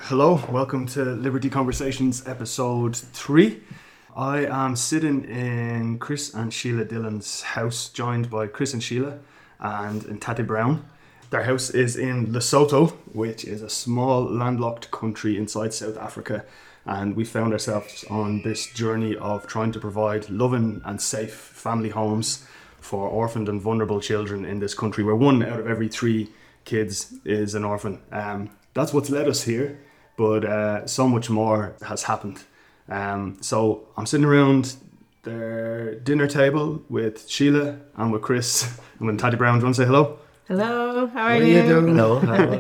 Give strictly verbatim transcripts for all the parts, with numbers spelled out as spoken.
Hello, welcome to Liberty Conversations episode three. I am sitting in Chris and Sheila Dillon's house, joined by Chris and Sheila and Ntati Brown. Their house is in Lesotho, which is a small landlocked country inside South Africa, and we found ourselves on this journey of trying to provide loving and safe family homes for orphaned and vulnerable children in this country, where one out of every three kids is an orphan. Um, that's what's led us here, but uh, so much more has happened. Um, so I'm sitting around their dinner table with Sheila and with Chris and with Ntati Brown. Do you want to say hello? Hello, how are What you? you doing? Hello.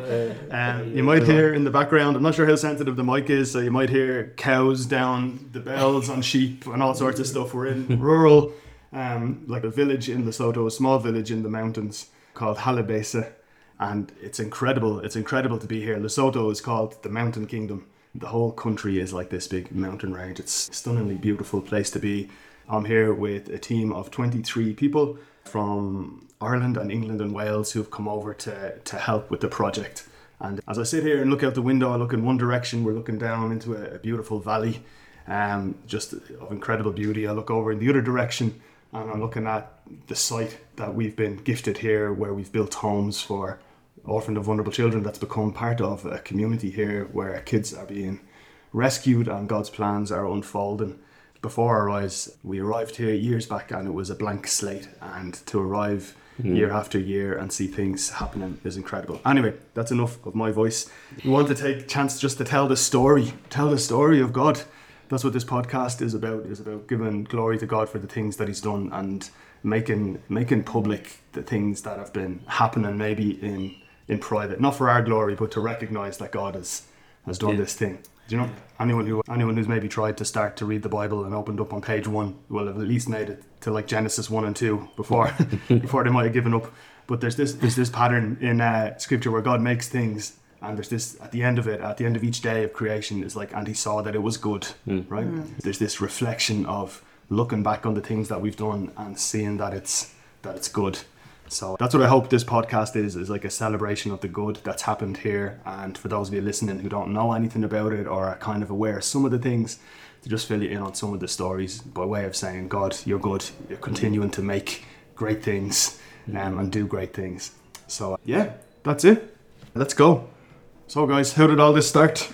Um, you might hear in the background, I'm not sure how sensitive the mic is, so you might hear cows down, the bells on sheep and all sorts of stuff. We're in rural, um, like a village in Lesotho, a small village in the mountains called Halabesa, and it's incredible. It's incredible to be here. Lesotho is called the Mountain Kingdom. The whole country is like this big mountain range. It's a stunningly beautiful place to be. I'm here with a team of twenty-three people from Ireland and England and Wales who've come over to, to help with the project. And as I sit here and look out the window, I look in one direction, we're looking down into a, a beautiful valley, um, just of incredible beauty. I look over in the other direction and I'm looking at the site that we've been gifted here, where we've built homes for orphaned and vulnerable children. That's become part of a community here where kids are being rescued and God's plans are unfolding before our eyes. We arrived here years back and it was a blank slate, and to arrive mm. year after year and see things happening is incredible. Anyway, that's enough of my voice. We want to take a chance just to tell the story, tell the story of God. That's what this podcast is about, is about giving glory to God for the things that he's done and making making public the things that have been happening maybe in in private, not for our glory, but to recognize that God has has done yeah. this thing. Do you know, anyone who anyone who's maybe tried to start to read the Bible and opened up on page one will have at least made it to like Genesis one and two before before they might have given up. But there's this there's this pattern in uh, Scripture where God makes things, and there's this at the end of it, at the end of each day of creation, is like, and he saw that it was good, mm. right? Mm. There's this reflection of looking back on the things that we've done and seeing that it's that it's good. So that's what I hope this podcast is, is like a celebration of the good that's happened here. And for those of you listening who don't know anything about it or are kind of aware of some of the things, to just fill you in on some of the stories by way of saying, God, you're good. You're continuing to make great things um, and do great things. So yeah, that's it. Let's go. So guys, how did all this start?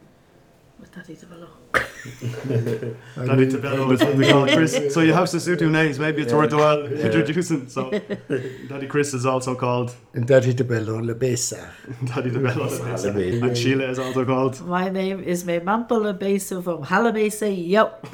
With Daddy Tabello. Daddy Tabello is what they call it, Chris. So you have Sesotho names, maybe it's yeah. worthwhile yeah. introducing. So Daddy Chris is also called Ntati Tabello Lebesa. Daddy Tabello Lebesa. And Sheila is also called. My name is Memampo Lebesa from Halabesa. Yep.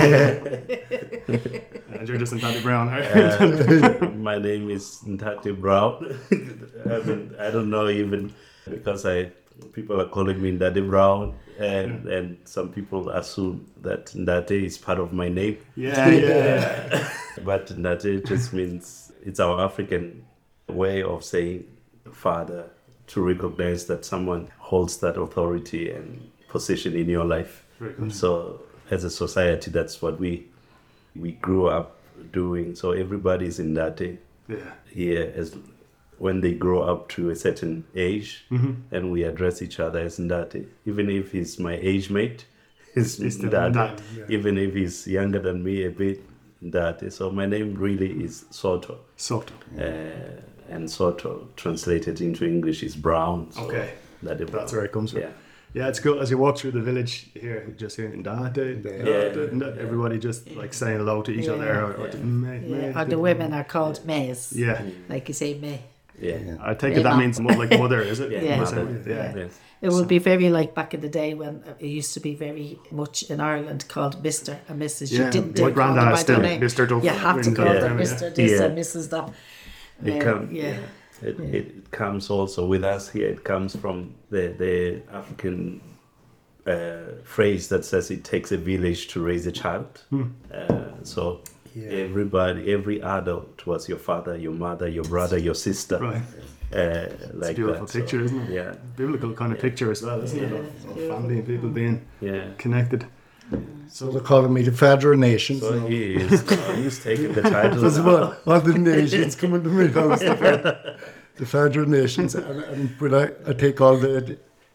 And you're just Ntati Brown, right? Uh, my name is Ntati Brown. I mean, I don't know even because I people are calling me Daddy Brown. And, yeah. and some people assume that Ntati is part of my name. Yeah, yeah. But Ntati just means, it's our African way of saying father, to recognize that someone holds that authority and position in your life. So as a society, that's what we we grew up doing. So everybody's in Ntati yeah. here as when they grow up to a certain age, mm-hmm. and we address each other as Ntati. Even if he's my age mate, he's Ntati. Yeah. Even if he's younger than me a bit, Ntati. So my name really is Soto. Soto. Uh, and Soto, translated into English, is Brown. So okay. Ntati Brown. That's where it comes from. Yeah. Yeah, it's cool as you walk through the village here, just hearing Ntati, Ntati, everybody just like saying hello to each yeah. other. Or, or, yeah. to, May, yeah. May, or the women are called Mays. Yeah. Like you say, May. Yeah. yeah, I take it that means more like mother, is it? Yeah, yeah. Mother. yeah. yeah. It would be very like back in the day when it used to be very much in Ireland called Mister and Missus Yeah, you didn't my granddad still name. Mister Duff. You have to call yeah. them Mister this yeah. and Missus that. It, um, come, yeah. It, yeah. it comes also with us here. It comes from the the African uh, phrase that says it takes a village to raise a child. Hmm. Uh, so. Yeah. Everybody, every adult was your father, your mother, your brother, your sister. Right. Uh, it's like a beautiful that. picture, so, isn't it? Yeah. Biblical kind of yeah. picture as well, isn't yeah. it? Of, of family and people being yeah. connected. So they're calling me the Father of Nations. So now. he is. Oh, he's taking the title. That's what all the nations coming to me. That was the, the Father of Nations, and, and when I, I take all the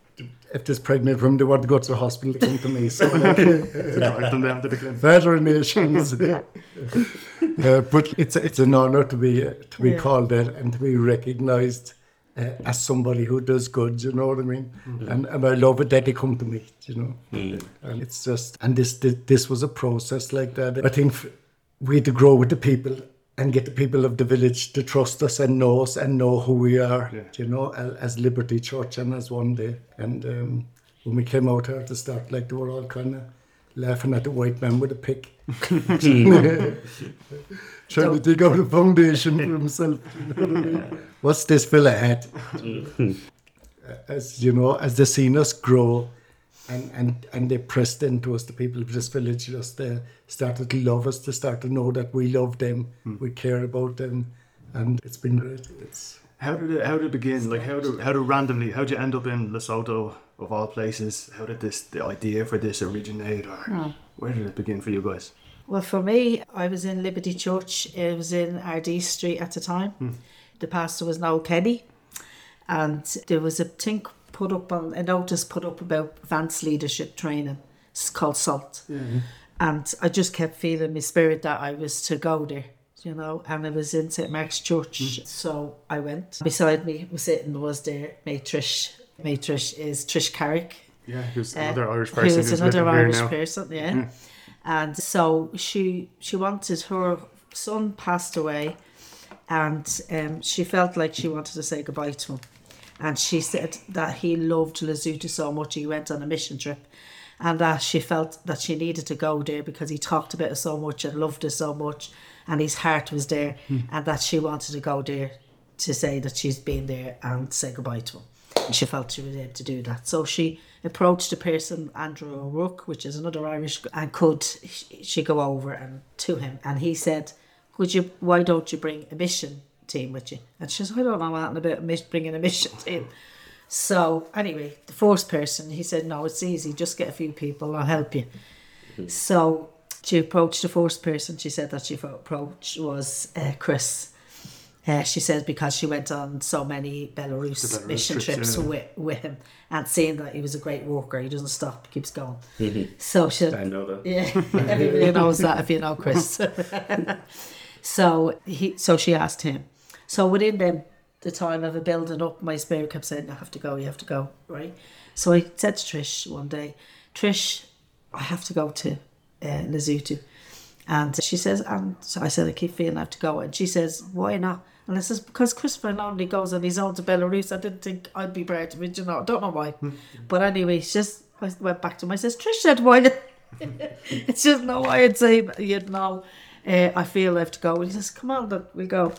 if there's pregnant women, they want to go to the hospital, they come to me. So like, Drive them down to the clinic. Father Nations. uh, but it's it's an honour to be uh, to be Yeah. called that and to be recognised uh, as somebody who does good. You know what I mean? Mm-hmm. And and I love it that they come to me. You know, Mm. and it's just and this this, this was a process like that. I think f- we had to grow with the people and get the people of the village to trust us and know us and know who we are. Yeah. You know, as, as Liberty Church and as One Day. And um, when we came out here at the start, like they were all kind of laughing at the white man with a pick. Trying to dig out a foundation for himself. You know what I mean? What's this fella at? As you know, as they seen us grow and, and, and they pressed into us, the people of this village just uh, started to love us, they started to know that we love them, we care about them, and it's been great. It's How did it, how did it begin? Like how do how do randomly how did you end up in Lesotho of all places? How did this the idea for this originate, or where did it begin for you guys? Well, for me, I was in Liberty Church. It was in Ardee Street at the time. The pastor was Noel Kenny, and there was a thing put up on a notice put up about advanced leadership training. It's called SALT, and I just kept feeling in my spirit that I was to go there. You know, and it was in Saint Mark's Church, so I went. Beside me was sitting was there May Trish. May Trish is Trish Carrick. Yeah, who's Uh, another Irish who person is who's another living here Irish now. person, yeah. And so she she wanted, her son passed away, and um, she felt like she wanted to say goodbye to him. And she said that he loved Lesotho so much he went on a mission trip, and that she felt that she needed to go there because he talked about it so much and loved it so much, and his heart was there, and that she wanted to go there to say that she's been there and say goodbye to him. And she felt she was able to do that. So she approached a person, Andrew O'Rourke, which is another Irish, and could she go over and to him, and he said, "Would you? Why don't you bring a mission team with you?" And she said, "I don't know anything about mis- bringing a mission team." So anyway, the fourth person, he said, "No, it's easy. Just get a few people. I'll help you." So she approached the fourth person. She said that she approached was uh, Chris. Uh, she said because she went on so many Belarus, The Belarus mission trips, trips yeah. with, with him, and seeing that he was a great walker, he doesn't stop, keeps going. So she I said, know that. yeah, everybody knows that if you know Chris. so he, so she asked him. So within them, the time of it building up, my spirit kept saying, "You have to go, you have to go," right? So I said to Trish one day, "Trish, I have to go to uh, Lesotho." And she says, and so I said, "I keep feeling I have to go." And she says, "Why not?" And I says, "Because Christopher normally goes on his own to Belarus. I didn't think I'd be part of it, you know. I don't know why." But anyway, she just, I went back to him. I says, "Trish said, why?" Not?" It's just no way I'd say, you know, uh, I feel I have to go. And he says, "Come on, look, we'll go."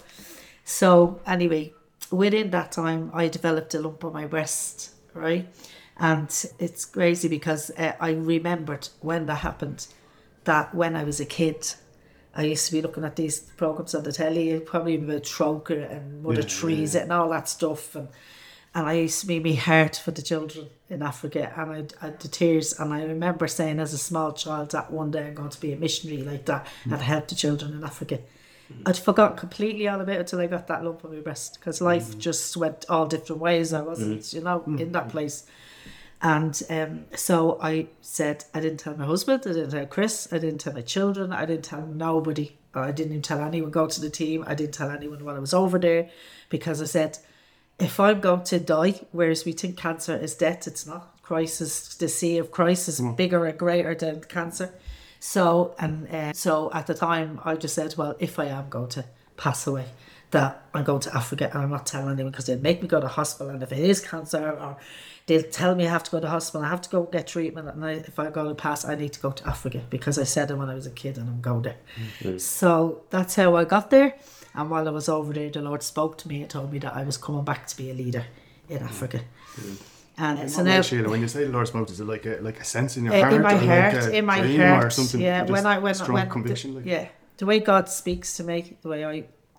So anyway, within that time, I developed a lump on my breast, right? And it's crazy because uh, I remembered when that happened, that when I was a kid, I used to be looking at these programs on the telly, probably about Troker and Mother Yeah, Teresa and all that stuff. And and I used to be my heart for the children in Africa, and I I had the tears. And I remember saying as a small child that one day I'm going to be a missionary like that and help the children in Africa. I'd forgotten completely all about it until I got that lump on my breast, because life just went all different ways. I wasn't, you know, in that place. And um, so I said, I didn't tell my husband, I didn't tell Chris, I didn't tell my children, I didn't tell nobody. I didn't even tell anyone go to the team. I didn't tell anyone while I was over there, because I said, if I'm going to die, whereas we think cancer is death, it's not. Crisis, the sea of Christ is bigger and greater than cancer. So, and uh, so at the time, I just said, well, if I am going to pass away, that I'm going to Africa, and I'm not telling anyone, because they'll make me go to hospital, and if it is cancer, or they'll tell me I have to go to hospital, I have to go get treatment, and I, if I go to pass, I need to go to Africa, because I said it when I was a kid, and I'm going there. Mm-hmm. So that's how I got there. And while I was over there, the Lord spoke to me and told me that I was coming back to be a leader in Africa. Mm-hmm. And In so what now, way, Sheila, when you say the Lord spoke, is it like a like a sense in your uh, heart, in my or heart, like a in my dream heart, or something? yeah. Just When I when strong when conviction, the, like? yeah, the way God speaks to me, the way I,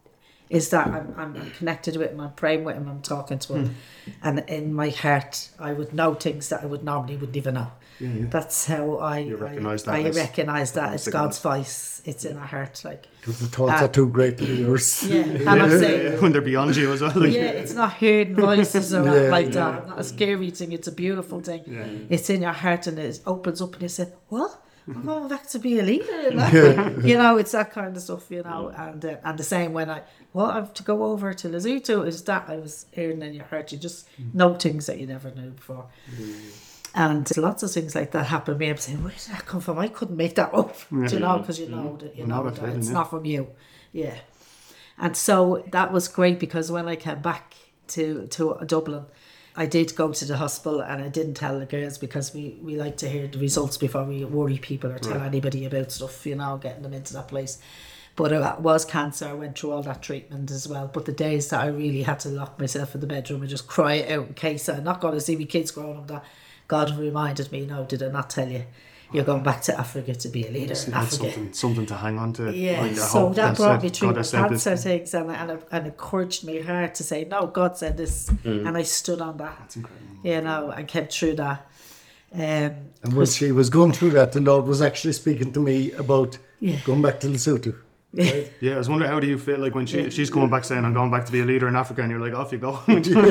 is that I'm, I'm connected with him, I'm praying with him, I'm talking to him. Mm. And in my heart, I would know things that I would normally wouldn't even know. Yeah, yeah. That's how I you recognise that. I, I as, recognise that as God's voice. It's in our heart, like. Because the thoughts uh, are too great to be yours. Yeah, and I'm saying when they're beyond you as well. Like. Yeah, it's not hearing voices or yeah, like yeah. that. Not a scary thing. It's a beautiful thing. Yeah. It's in your heart, and it opens up, and you say, "What? I'm going back to be a leader." Like, yeah. You know, it's that kind of stuff. You know, and uh, and the same when I well, I have to go over to Lesotho. Is that I was hearing in your heart? You just know things that you never knew before. Mm. And lots of things like that happen to me. I'm saying, where did that come from? I couldn't make that up. Yeah. Do you know? Because you know that you know that it's hidden, not from you. Yeah. And so that was great because when I came back to, to Dublin, I did go to the hospital and I didn't tell the girls because we, we like to hear the results before we worry people or tell right. anybody about stuff, you know, getting them into that place. But it was cancer. I went through all that treatment as well. But the days that I really had to lock myself in the bedroom and just cry out in case I'm not going to see my kids growing up, that God reminded me, no, did I not tell you? You're going back to Africa to be a leader in Africa. Something, something to hang on to. Yeah, like so that brought me through the cancer things and, and, and encouraged me hard to say, no, God said this. Mm. And I stood on that. That's incredible. You know, and kept through that. Um, and when she was going through that, the Lord was actually speaking to me about yeah. going back to Lesotho. Right? Yeah, I was wondering, how do you feel like when she, yeah. she's coming back saying, I'm going back to be a leader in Africa, and you're like, off you go.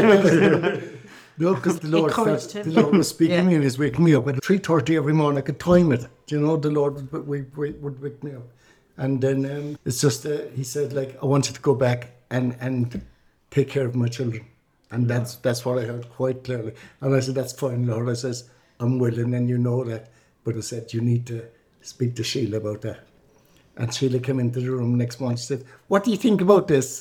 No, because the Lord felt, the Lord was speaking yeah. to me and He's waking me up at three thirty every morning. I could time it. You know, the Lord would, would, would wake me up. And then um, it's just, uh, He said, like, I want you to go back and, and take care of my children. And that's that's what I heard quite clearly. And I said, that's fine, Lord. I says, I'm willing and you know that. But I said, you need to speak to Sheila about that. And Sheila came into the room next month. She said, what do you think about this?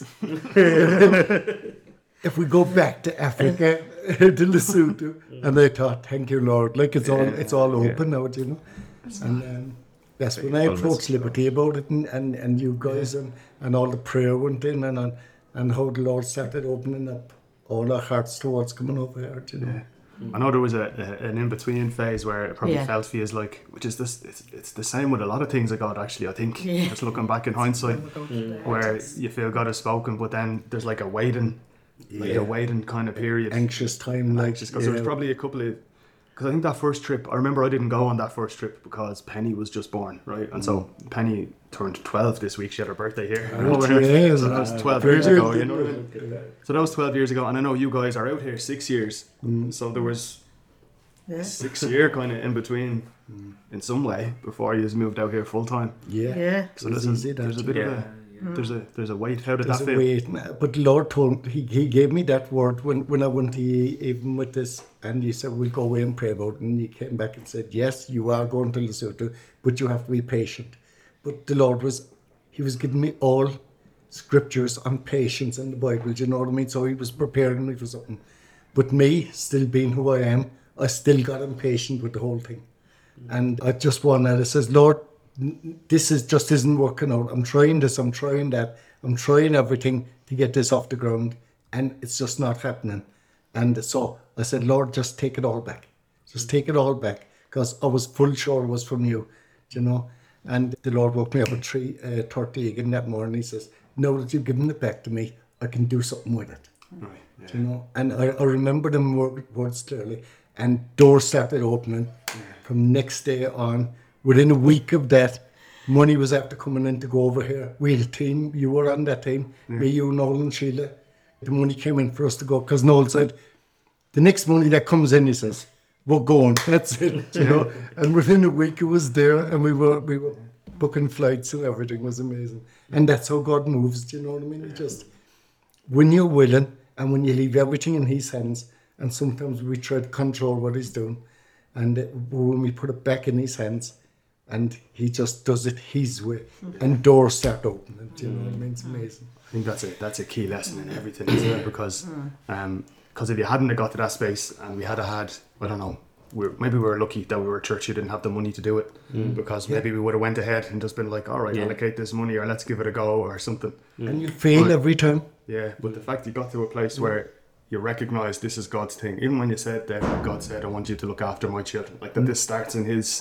If we go back to Africa, to Lesotho, and I thought, thank you, Lord, like it's all it's all open yeah. now, you know. And um, that's when I approached Liberty about it, and, and, and you guys, yeah. and, and all the prayer went in, and, and and how the Lord started opening up all our hearts towards coming over here, you know. Yeah. I know there was a, a an in between phase where it probably yeah. felt for you as like, which is this, it's, it's the same with a lot of things of God actually. I think yeah. just looking back in hindsight, mm. where you feel God has spoken, but then there's like a waiting. Like yeah. a waiting kind of period, anxious time, like anxious because yeah. there was probably a couple of because I think that first trip. I remember I didn't go on that first trip because Penny was just born, right? And mm. so Penny turned twelve this week. She had her birthday here. Oh, yeah, so that was twelve uh, years ago. You know what I mean? So that was twelve years ago, and I know you guys are out here six years. Mm. So there was yeah. six year kind of in between, mm. in some way, before you moved out here full time. Yeah, yeah. So there's, a, there's a bit yeah. of a. Mm. There's a there's a weight. How did there's that feel? Weight. But the Lord told he he gave me that word when, when I went to even with this, and He said we'll go away and pray about it. And He came back and said, yes, you are going to Lesotho, but you have to be patient. But the Lord was He was giving me all scriptures on patience in the Bible. Do you know what I mean? So He was preparing me for something. But me, still being who I am, I still got impatient with the whole thing, mm. and I just wanted. I says, Lord, this is just isn't working out. I'm trying this, I'm trying that, I'm trying everything to get this off the ground, and it's just not happening. And so I said, Lord, just take it all back. Just take it all back, because I was full sure it was from you, you know. And the Lord woke me up at three thirty again that morning. He says, now that you've given it back to me, I can do something with it. Right, yeah. You know. And I, I remember them words clearly, and doors started opening yeah. from next day on. Within a week of that, money was after coming in to go over here. We had a team. You were on that team. Yeah. Me, you, Noel and Sheila. The money came in for us to go, because Noel said, the next money that comes in, he says, we're going. That's it. You know. And within a week, it was there, and we were we were booking flights, and everything was amazing. And that's how God moves. Do you know what I mean? It just, when you're willing, and when you leave everything in His hands, and sometimes we try to control what He's doing, and when we put it back in His hands, and He just does it His way, and doors start opening. Do you know what I mean? It's amazing. I think that's a that's a key lesson in everything, isn't it? Because um, because if you hadn't have got to that space, and we had had, I don't know, we maybe we were lucky that we were a church who didn't have the money to do it, mm. because maybe yeah. we would have went ahead and just been like, all right, yeah. allocate this money, or let's give it a go, or something. Mm. And you fail but, every time. Yeah, but the fact you got to a place mm. where you recognise this is God's thing, even when you said that God said, I want you to look after my children, like that mm. this starts in His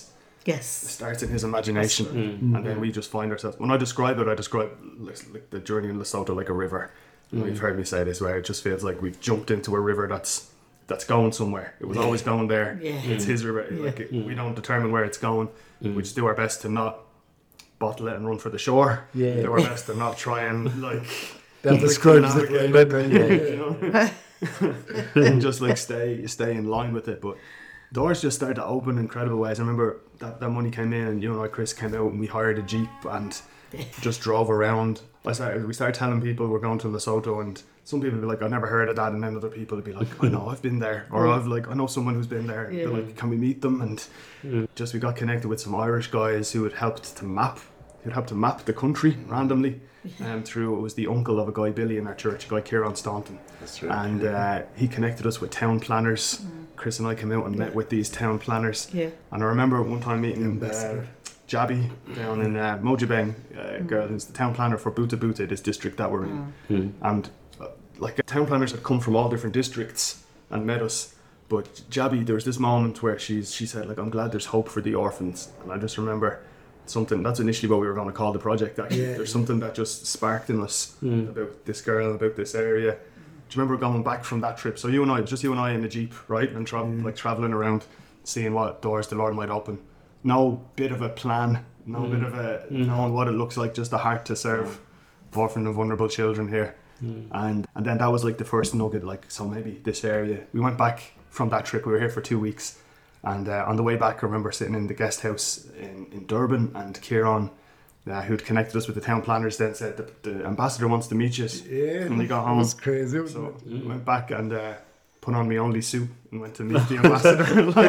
Yes. starts in his imagination, Mm. and then we just find ourselves. When I describe it, I describe like, like the journey in Lesotho like a river. Mm. You've heard me say this, where it just feels like we've jumped into a river that's that's going somewhere. It was always going there. Yeah. It's his river. Yeah. Like it, we don't determine where it's going. We just do our best to not bottle it and run for the shore. Yeah. Do our best to not try and like That describes it navigate well. it, you know? And just like stay stay in line with it. But doors just started to open in incredible ways. I remember that, that money came in and you and I, Chris, came out and we hired a Jeep and just drove around. I started, we started telling people we're going to Lesotho, and some people would be like, I've never heard of that, and then other people would be like, I know, I've been there, or I've like I know someone who's been there. Yeah. They're like, can we meet them? And Mm. just we got connected with some Irish guys who had helped to map who'd helped to map the country randomly. Um, through it was the uncle of a guy Billy in our church, a guy Kieran Staunton. That's right. And uh, he connected us with town planners. Chris and I came out and met with these town planners. Yeah. And I remember one time meeting uh, Ambassador. Jabby down in uh, Mojibeng, uh, girl who's the town planner for Buta Buta, this district that we're in. Mm. And uh, like town planners had come from all different districts and met us. But Jabby, there was this moment where she's she said, like, I'm glad there's hope for the orphans. And I just remember something, that's initially what we were going to call the project actually. Yeah. There's something that just sparked in us Mm. about this girl, about this area. Do you remember going back from that trip? So you and I, just you and I in the Jeep, right? And tra- Mm. like travelling around, seeing what doors the Lord might open. No bit of a plan, no Mm. bit of a Mm. knowing what it looks like, just a heart to serve orphan and vulnerable children here. Mm. And and then that was like the first nugget, like, so maybe this area. We went back from that trip, we were here for two weeks. And uh, on the way back, I remember sitting in the guest house in, in Durban, and Kieran, uh, who'd connected us with the town planners, then said that the ambassador wants to meet you. Yeah, When we got it home. was crazy. wasn't So it? we went back and uh, put on my only suit and went to meet the ambassador.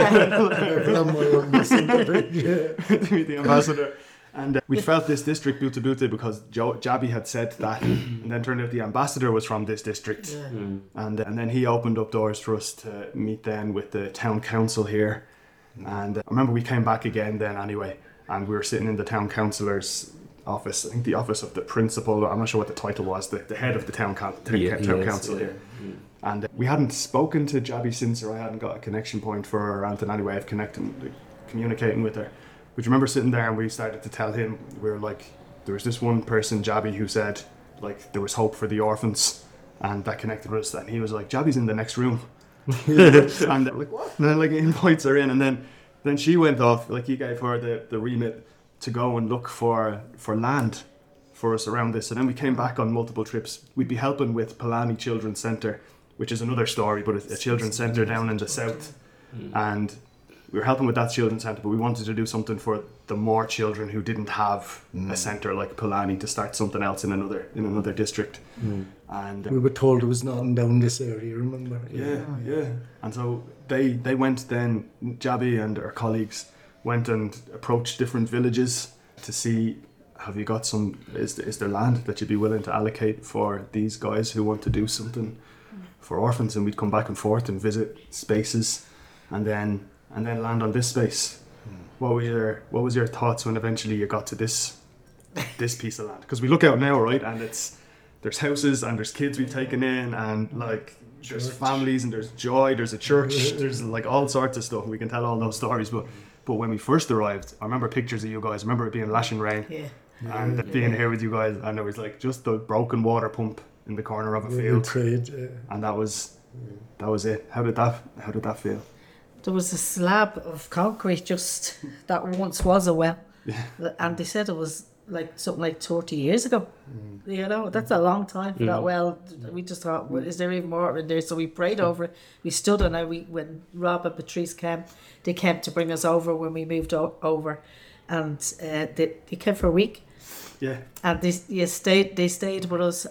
I'm more on the sympathy, yeah. to meet the ambassador. And uh, we felt this district, Buta Buta, because jo- Jabby had said that, and then turned out the ambassador was from this district. Yeah. Mm. And, and then he opened up doors for us to meet then with the town council here. And uh, I remember we came back again then anyway, and we were sitting in the town councillor's office, I think the office of the principal, I'm not sure what the title was, the, the head of the town, coun- town Yeah, town yes, council yeah. here. And uh, we hadn't spoken to Jabby since, or I hadn't got a connection point for her or anything, any way of connecting, like, communicating with her. But you remember sitting there and we started to tell him, we were like, there was this one person, Jabby, who said, like, there was hope for the orphans, and that connected with us. And he was like, Jabby's in the next room. And like, what? And then like he invites her in, and then then she went off, like he gave her the, the remit to go and look for for land for us around this. And then we came back on multiple trips. We'd be helping with Palani Children's Centre, which is another story, but it's a children's centre down in the south. And we were helping with that children's centre, but we wanted to do something for the more children who didn't have a centre like Palani, to start something else in another in another district. And uh, We were told it was nothing down this area, remember? yeah, yeah. And so they they went then, Jabby and our colleagues went and approached different villages to see, have you got some, is, is there land that you'd be willing to allocate for these guys who want to do something for orphans? And we'd come back and forth and visit spaces, and then and then land on this space. What were your what was your thoughts when eventually you got to this this piece of land? Because we look out now, right, and it's there's houses and there's kids we've taken in, and like there's Church. families and there's joy, there's a church, there's like all sorts of stuff. We can tell all those stories, but but when we first arrived, I remember pictures of you guys. I remember it being lashing rain, Yeah. and being here with you guys, and it was like just the broken water pump in the corner of a We field, trade, uh, and that was that was it. How did that how did that feel? There was a slab of concrete just that once was a well, and they said it was like something like thirty years ago. You know, that's a long time for that well. We just thought, well, is there even more in there? So we prayed over it. We stood on it. We when Rob and Patrice came, they came to bring us over when we moved o- over, and uh, they they came for a week, Yeah, and they you stayed. They stayed with us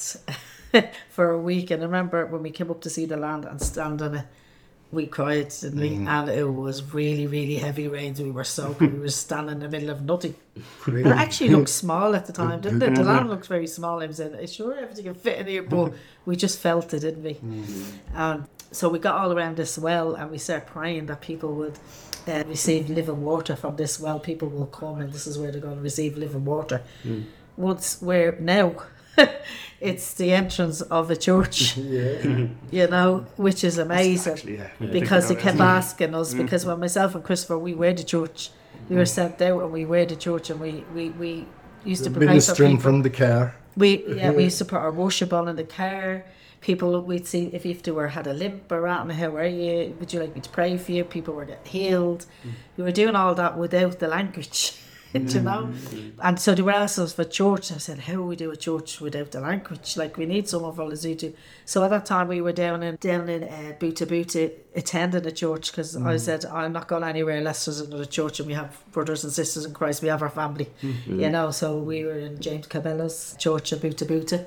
and for a week. And I remember when we came up to see the land and stand on it. We cried, didn't we? And it was really, really heavy rains. We were soaking. We were standing in the middle of nothing. It actually looked small at the time, didn't it? The land looked very small. I was saying, sure, everything can fit in here, but we just felt it, didn't we? And so we got all around this well, and we started praying that people would uh, receive living water from this well. People will come, and this is where they're going to receive living water. Once we're now, it's the entrance of a church, Yeah. you know, which is amazing. Actually, yeah. Because he Thinking kept about it. asking us, because when myself and Christopher, we were the church. We were sent out and we were the church, and we, we, we used to prepare for Ministering people. from the car. We yeah, we used to put our worship on in the car. People, we'd see if if they were had a limp or anything, how are you? Would you like me to pray for you? People were getting healed. We were doing all that without the language, you know. And so they were asking us for church. I said, how do we do a church without the language? Like, we need someone for us to do. So at that time we were down in down in uh, Buta Buta attending a church, because I said, I'm not going anywhere unless there's another church and we have brothers and sisters in Christ. We have our family, you know. So we were in James Cabela's church in Buta Buta,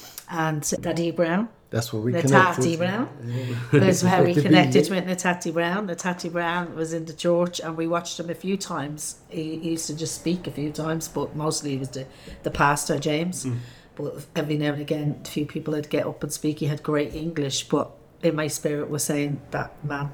and Daddy Brown. That's what we Natati connected. Brown. That's how we With the connected baby. with Natati Brown. Natati Brown was in the church, and we watched him a few times. He, he used to just speak a few times, but mostly he was the, the pastor, James. But every now and again, a few people would get up and speak. He had great English, but in my spirit was saying, that man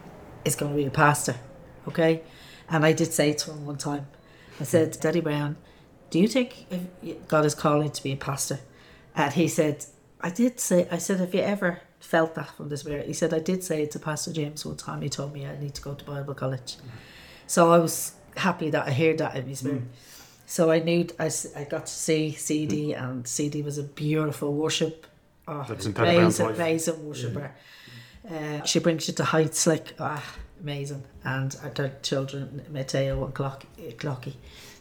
is going to be a pastor, okay? And I did say to him one time, I said, Daddy Brown, do you think if God is calling to be a pastor? And he said, I did say, I said, have you ever felt that from the Spirit? He said, I did say it to Pastor James one time. He told me I need to go to Bible college. So I was happy that I heard that in my spirit. So I knew, I, s- I got to see C D, and C D was a beautiful worship. Oh, That's in Teddy Brown's amazing, life. amazing worshipper. Uh, she brings you to heights like, ah, amazing. And our children, Mateo and Clocky, Clocky,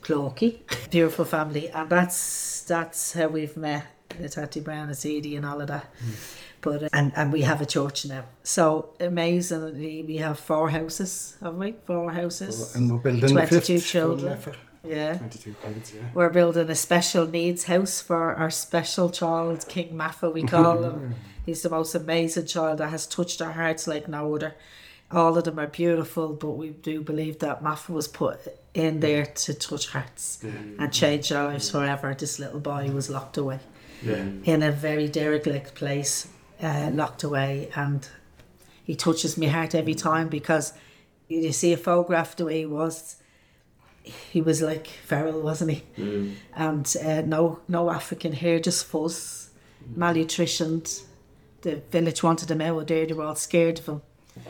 Clocky, beautiful family. And that's that's how we've met. Natati Brown and C D and all of that, but uh, and and we have a church now. So amazingly, we have four houses, have we? Four houses, And we're building the twenty-two fifth. children. for Yeah, twenty-two kids, yeah. we're building a special needs house for our special child, King Maffa, we call him. He's the most amazing child that has touched our hearts like no other. All of them are beautiful, but we do believe that Maffa was put in there to touch hearts and change their lives forever. This little boy was locked away Yeah. in a very derelict place, uh, locked away, and he touches my heart every time, because you see a photograph the way he was. He was like feral, wasn't he? Mm. And uh, no, no African hair, just fuzz, malnutritioned. The village wanted him out there; they were all scared of him,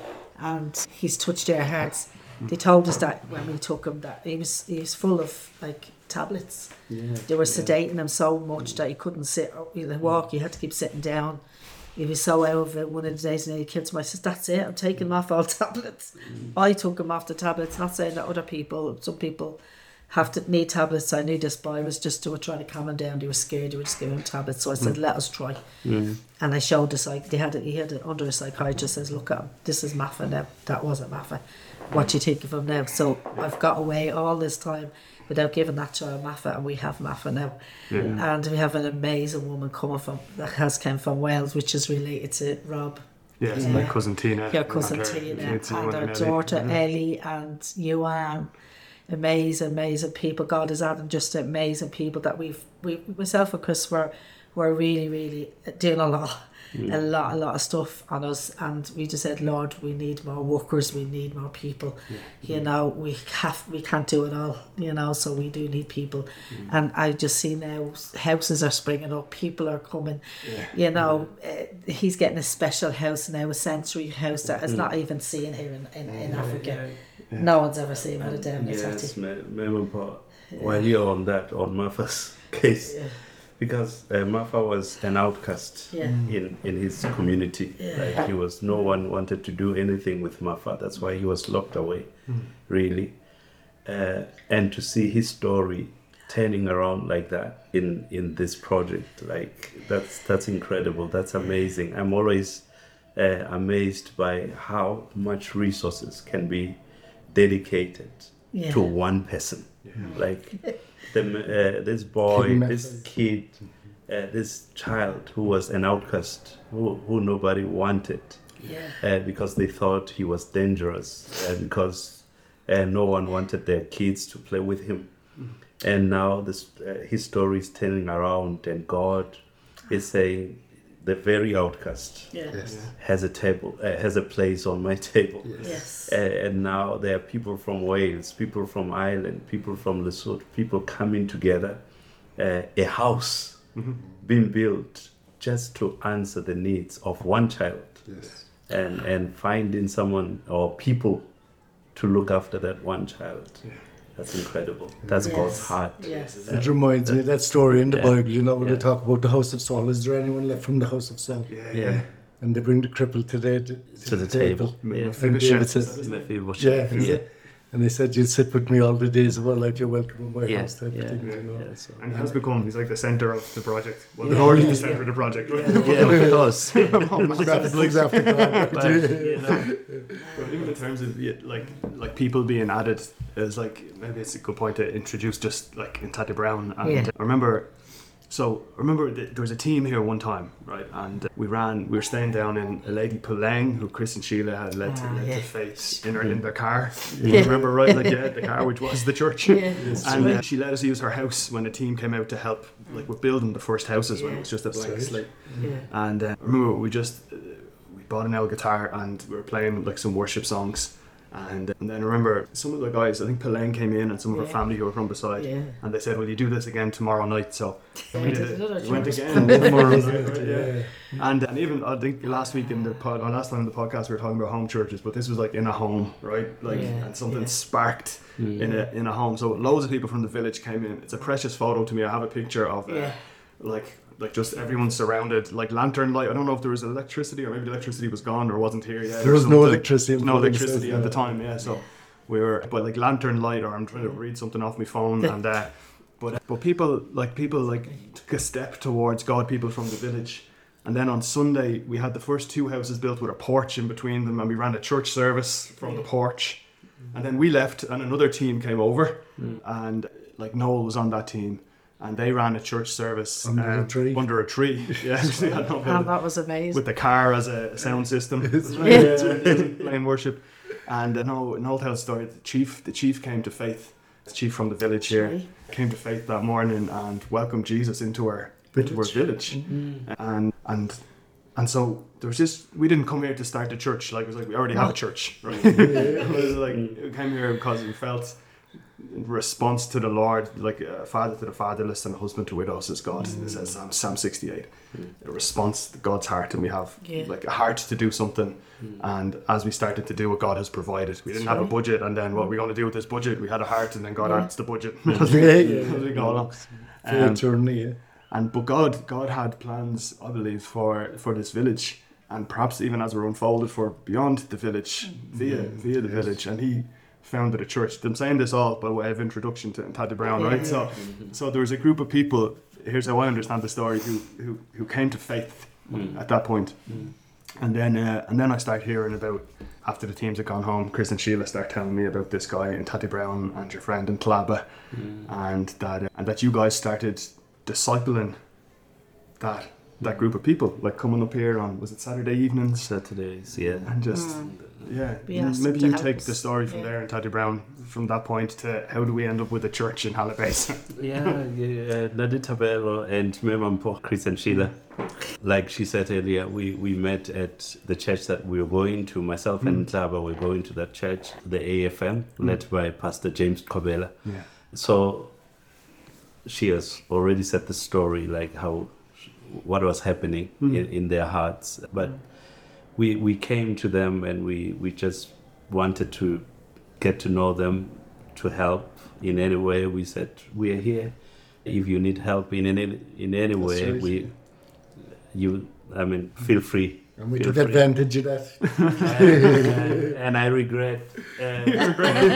and he's touched their hearts. They told us that when we took him, that he was he was full of like tablets. Yeah. They were sedating him so much that he couldn't sit or either walk. He had to keep sitting down. He was so out of it. One of the days, and he came to me, I said, "That's it. I'm taking him off all tablets." I took him off the tablets. Not saying that other people, some people have to need tablets. I knew this boy was just they were trying to calm him down. They were scared. They were just giving him tablets. So I said, "Let us try." Mm. And I showed the psych. They had it. He had it under a psychiatrist. Says, "Look at him. This is Maffa now. That wasn't Maffa. What do you think of him now?" So I've got away all this time without giving that child Maffa, and we have Maffa now. Yeah. And we have an amazing woman coming from that has come from Wales, which is related to Rob, Yeah, it's Yeah. my cousin Tina. your cousin and her Tina, kids, and Ewan our and Ellie. daughter Yeah. Ellie and Yuan. Amazing, amazing people. God is adding just amazing people that we've, we, myself and Chris were, were really, really doing a lot, a lot, a lot of stuff on us. And we just said, Lord, we need more workers, we need more people. You know, we have, we can't do it all, you know, so we do need people. And I just see now houses are springing up, people are coming, you know, uh, he's getting a special house now, a sensory house that is not even seen here in, in, in Africa. No one's ever seen what it down in Yes, Tati. me- remember while you're on that, on Maffa's case, Yeah. because uh, Maffa was an outcast Yeah. in, in his community. Yeah. Like he was, no one wanted to do anything with Maffa. That's why he was locked away, really. Uh, and to see his story turning around like that in, in this project, like that's that's incredible. That's amazing. I'm always uh, amazed by how much resources can be dedicated Yeah. to one person. Like the, uh, this boy, King this Maffa. kid, uh, this child who was an outcast, who, who nobody wanted, Yeah. uh, because they thought he was dangerous, and because uh, no one wanted their kids to play with him. And now this, uh, his story is turning around, and God is saying, the very outcast Yeah. Yes. has a table, uh, has a place on my table. Yes. Uh, and now there are people from Wales, people from Ireland, people from Lesotho, people coming together, uh, a house Mm-hmm. being built just to answer the needs of one child, Yes. and and finding someone or people to look after that one child. Yeah. That's incredible. That's Yes. God's heart. Yes. It reminds me of that story in the Yeah. Bible, you know, when Yeah. they talk about the house of Saul. Is there anyone left from the house of Saul? Yeah, Yeah. yeah. And they bring the cripple to the, to, To the table. Yeah. And David David says- says, Mephibosheth. yeah, yeah. And they said, you'll sit with me all the days of our life, you're welcome in my Yeah, house. Type yeah, of thing, yeah, you know. yeah, so- And he has become, he's like the centre of the project. Well, Yeah. the Lord is the centre of the project. Right? yeah, of course. That's exactly correct. But, you know, But even in terms of yeah, like like people being added, is like maybe it's a good point to introduce just like in Tati Brown. And Yeah. I remember, so I remember th- there was a team here one time, right? And we ran, we were staying down in a lady Pulang who Chris and Sheila had led, to, Ah, led yeah. to faith in her in their car. Yeah. You remember right? Like yeah, the car which was the church. Yeah. And uh, she let us use her house when a team came out to help, like with building the first houses when it Yeah. was just a blank Right. slate. Yeah. And uh, I remember we just uh, we bought an L guitar and we were playing like some worship songs. And, uh, and then I remember some of the guys, I think Pelaine came in and some of her Yeah. family who were from beside, Yeah. and they said, "Will you do this again tomorrow night?" So Yeah, we we did did it. another We went church. again tomorrow night, right, yeah. Yeah. And and even I think last week in the pod, or last time in the podcast we were talking about home churches, but this was like in a home, right? Like Yeah, and something yeah. sparked in a in a home. So loads of people from the village came in. It's a precious photo to me. I have a picture of uh, Yeah. like like just everyone surrounded, like lantern light. I don't know if there was electricity or maybe the electricity was gone or wasn't here yet. There or was no something. electricity. in No Poland, electricity so, at the yeah. time, yeah. So we were, but like lantern light, or I'm trying to read something off my phone, and uh, but but people like people like took a step towards God. People from the village, and then on Sunday we had the first two houses built with a porch in between them, and we ran a church service from the porch, and then we left, and another team came over, and like Noel was on that team. And they ran a church service Under a um, tree. Under a tree, yeah. They had no Oh, building that was amazing. with the car as a sound system, Yeah. playing worship. And uh, no, an old house story. The chief, the chief came to faith. The chief from the village here Right. came to faith that morning and welcomed Jesus into our into our village. And and and so there was just we didn't come here to start a church. Like it was like we already have a church, right? It was like we came here because we felt in response to the Lord, like a father to the fatherless and a husband to widows is God. It says Psalm, Psalm sixty-eight. A response to God's heart, and we have Yeah. like a heart to do something. And as we started to do what God has provided, we didn't have a right. budget, and then what are we going to do with this budget? We had a heart, and then God Yeah. adds the budget Yeah, as we, yeah. as we go along. For a Um, journey, yeah. and but God, God had plans, I believe, for for this village, and perhaps even as we're unfolded for beyond the village, via via the village, and He founded a church. I'm saying this all by way of introduction to Tati Brown, right? So, so there was a group of people. Here's how I understand the story: who who who came to faith at that point, and then uh, and then I start hearing about after the teams had gone home. Chris and Sheila start telling me about this guy in Tati Brown and your friend in Clabba, and that uh, and that you guys started discipling that that group of people, like coming up here on was it Saturday evenings Saturdays, yeah. and just yeah. We asked Maybe them to you help take us. the story from Yeah. there and Tati Brown from that point to how do we end up with a church in Halifax? Yeah, yeah, Nadi Tabelo and Memampo, Chris and Sheila. Like she said earlier, we, we met at the church that we were going to. Myself and Tlaba were going to that church, the A F M, led by Pastor James Kobela. Yeah. So she has already said the story, like how what was happening in, in their hearts. But we we came to them and we, we just wanted to get to know them, to help in any way. We said we are here. If you need help in any in any way, right. we you I mean feel free. And we Feel took free. advantage of that. and, and I regret. Uh,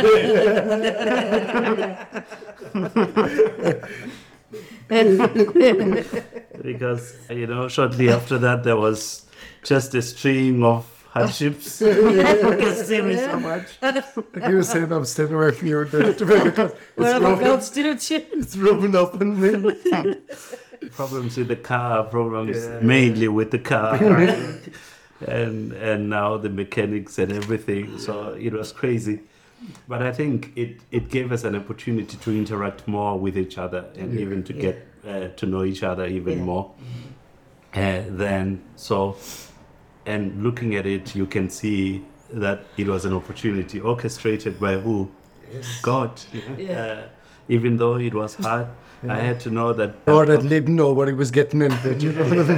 because you know, shortly after that, there was just a string of hardships. Because there is so much. Like you were saying, I'm staying away from you because it's Wherever rubbing, God students you. it's rubbing up on me. Problems with the car, problems Yeah. mainly with the car, and and now the mechanics and everything. So it was crazy. But I think it, it gave us an opportunity to interact more with each other and Yeah. even to Yeah. get uh, to know each other even Yeah. more. Uh, then so, and looking at it, you can see that it was an opportunity orchestrated by who? God. Yeah. Uh, even though it was hard, I had to know that. Or that didn't know what he was getting into. You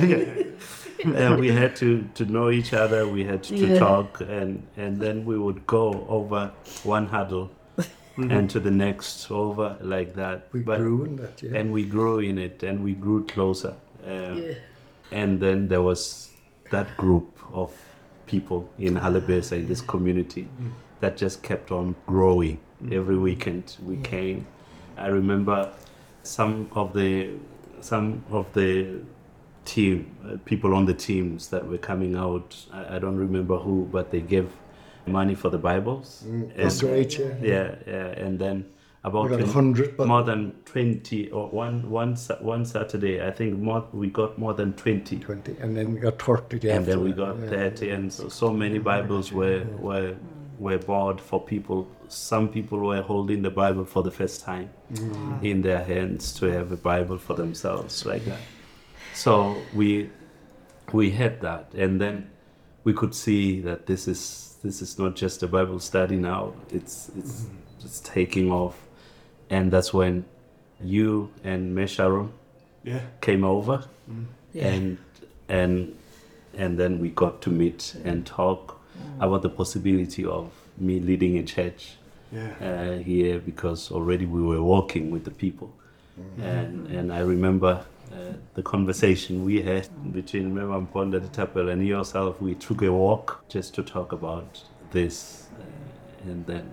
know? uh, we had to, to know each other. We had to Yeah. talk, and, and then we would go over one huddle and to the next, over like that. We But- grew in that, yeah. and we grew in it, and we grew closer. Um, Yeah. And then there was that group of people in Halabesa, in this community, that just kept on growing. Every weekend we came. I remember some of the some of the team uh, people on the teams that were coming out. I, I don't remember who, but they gave money for the Bibles. That's And- right, yeah. Yeah, yeah, and then about We got a twenty hundred, but more than twenty or one one Sa- one Saturday I think more we got more than twenty, twenty, and then we got thirty. the and then after we that, got yeah. thirty, and so, so many Bibles were were were bought for people. Some people were holding the Bible for the first time in their hands to have a Bible for themselves like that. So we we had that, and then we could see that this is this is not just a Bible study now. It's it's it's taking off. And that's when you and Mesharon Yeah. came over, Yeah. and and and then we got to meet and talk about the possibility of me leading a church Yeah. uh, here, because already we were walking with the people, and and I remember uh, the conversation we had between Mema Mponda Tapel and yourself. We took a walk just to talk about this, uh, and then.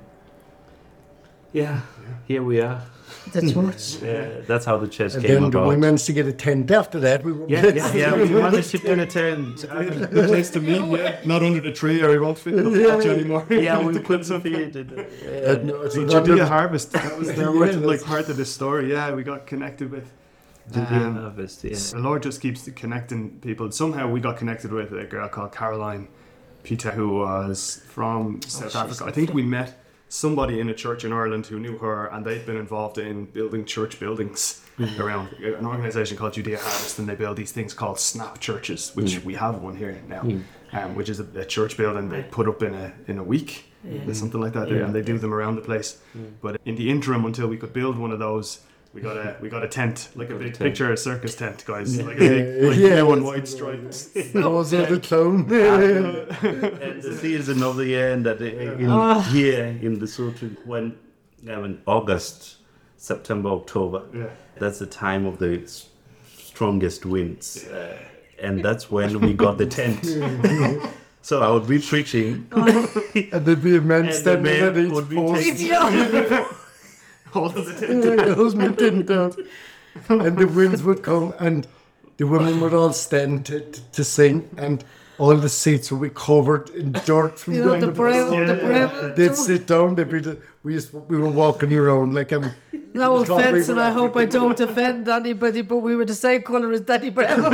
Yeah, here we are. The church. Yeah, that's how the church And came then about. we managed to get a tent after that. We were Yeah, yeah, yeah. We managed to get a tent. Good place to meet, yeah. Not under the tree or he won't fit in the porch anymore. Yeah, we couldn't feed it. Uh, no, it's So not Judea the- Harvest, that was Yeah, the yeah, that's- like part of the story. Yeah, we got connected with. Judea Um, Harvest, yeah. The Lord just keeps connecting people. Somehow we got connected with a girl called Caroline Peter, who was from South she's Africa. I think we met somebody in a church in Ireland who knew her, and they'd been involved in building church buildings around an organisation called Judea Harvest, and they build these things called snap churches, which we have one here now, um, which is a, a church building they put up in a in a week, Yeah. something like that, and they do them around the place. But in the interim, until we could build one of those, we got a we got a tent, like a big tent. picture a circus tent, guys, like a big like Yeah, yellow and that's- white stripes. Those are the clown. And the season of the year, and that in Ah. here in the Lesotho, when I mean August, September, October, Yeah. that's the time of the s- strongest winds, uh, and that's when we got the tent. So I would be preaching, And there'd be a man and the standing at man each would be post. taking Holding the tent. Those men didn't out. And the winds would come, and the women would all stand to, to, to sing, and all the seats would be covered in dirt from You know, down the the brave, bottom. the brave. They'd sit down. They'd be the, we used, we were walking around like um. No It's called offence, and I River hope I don't offend anybody, but we were the same colour as Danny Brown.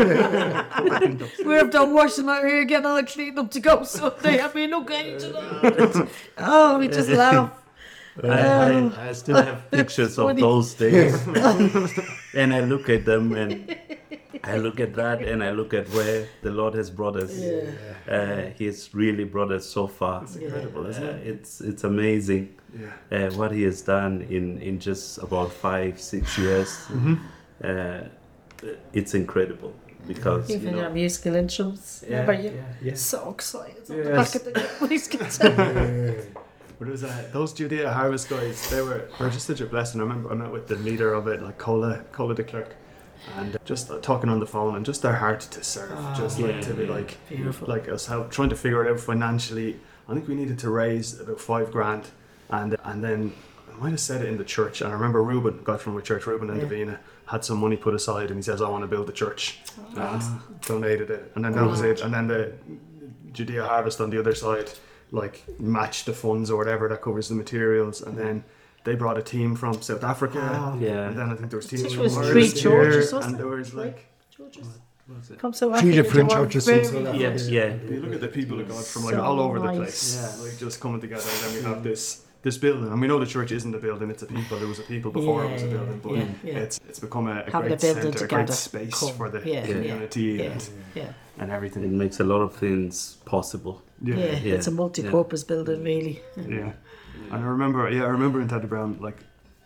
we have done washing my hair, getting all cleaned up to go Sunday. I mean, okay, you know. Oh, we just laugh. I, I, I still have pictures of funny. those days, and I look at them, and I look at that, and I look at where the Lord has brought us. Yeah. Uh, He's really brought us so far. It's incredible, isn't it? It's it's amazing Yeah. uh, what He has done in in just about five six years. Uh, it's incredible because you Even know, your musical instruments. yeah, Remember you? yeah, yeah. So excited on the Yes. back of the police guitar. But it was uh, those Judea Harvest guys. They were they were just such a blessing. I remember I met with the leader of it, like Cola Cola de Klerk, and just uh, talking on the phone, and just their heart to serve, Oh, just like yeah, to be yeah. like Beautiful. like us, how trying to figure it out financially. I think we needed to raise about five grand, and and then I might have said it in the church. And I remember Ruben, got from my church, Ruben and Yeah. Davina, had some money put aside, and he says, "I want to build a church," and Ah. donated it, and then that was it. And then the Judea Harvest on the other side, like matched the funds or whatever that covers the materials, and then they brought a team from South Africa, Wow. Yeah. and then I think there was teams This from was Ireland three here, churches, wasn't and it? there was like Churches. Was it? From South Three Africa, different they were churches from very- South Africa. Yes, yeah. you look at the people of God from like So all over the nice. place, Yeah. like just coming together, and then we have this this building, and we know the church isn't a building; it's a people. There was a people before it was a Yeah, building, but yeah, yeah. it's it's become a, a Having great a building centre, a together. great space Cool. for the Yeah, yeah, community yeah, and, Yeah. and It everything. makes a lot of things possible. Yeah. Yeah, It's a multi-purpose building, really. yeah. And I remember, yeah, I remember in Teddy Brown, like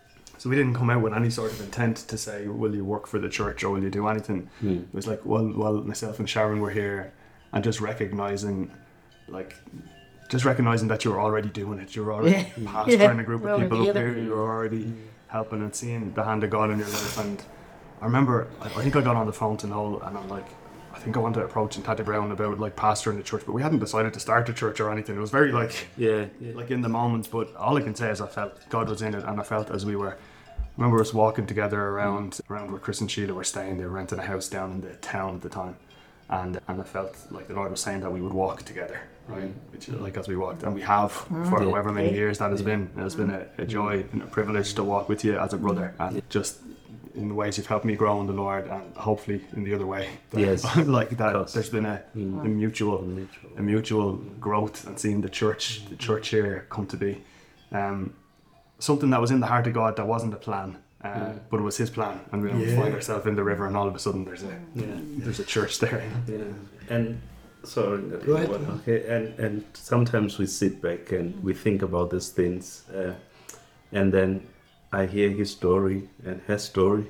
So we didn't come out with any sort of intent to say, will you work for the church or will you do anything? Mm. It was like, well, well, myself and Sharon were here, and just recognizing, like, just recognizing that you were already doing it. You were already Yeah. pastoring Yeah. a group We're of people up together. here. You were already helping and seeing the hand of God in your life. And I remember, I, I think I got on the phone to Noel, and I'm like, I think I want to approach Taddy Brown about like pastoring the church, but we hadn't decided to start a church or anything. It was very like, Yeah, yeah. like in the moment. But all I can say is I felt God was in it, and I felt as we were. I remember us walking together around around where Chris and Sheila were staying. They were renting a house down in the town at the time, and and I felt like the Lord was saying that we would walk together, right? Which like as we walked, and we have for Yeah. however many years that has been. It has been a, a joy and a privilege to walk with you as a brother, and just in the ways you've helped me grow in the Lord, and hopefully in the other way. Yes. Like that. Course. There's been a, Mm. a mutual Mutual. a mutual growth, and seeing the church the church here come to be um, something that was in the heart of God, that wasn't a plan, uh, but it was His plan, and we Yeah. find ourselves in the river, and all of a sudden there's a Yeah. there's a church there. Yeah. And sorry, that- Go ahead. okay. And and sometimes we sit back and we think about these things, uh, and then I hear his story and her story,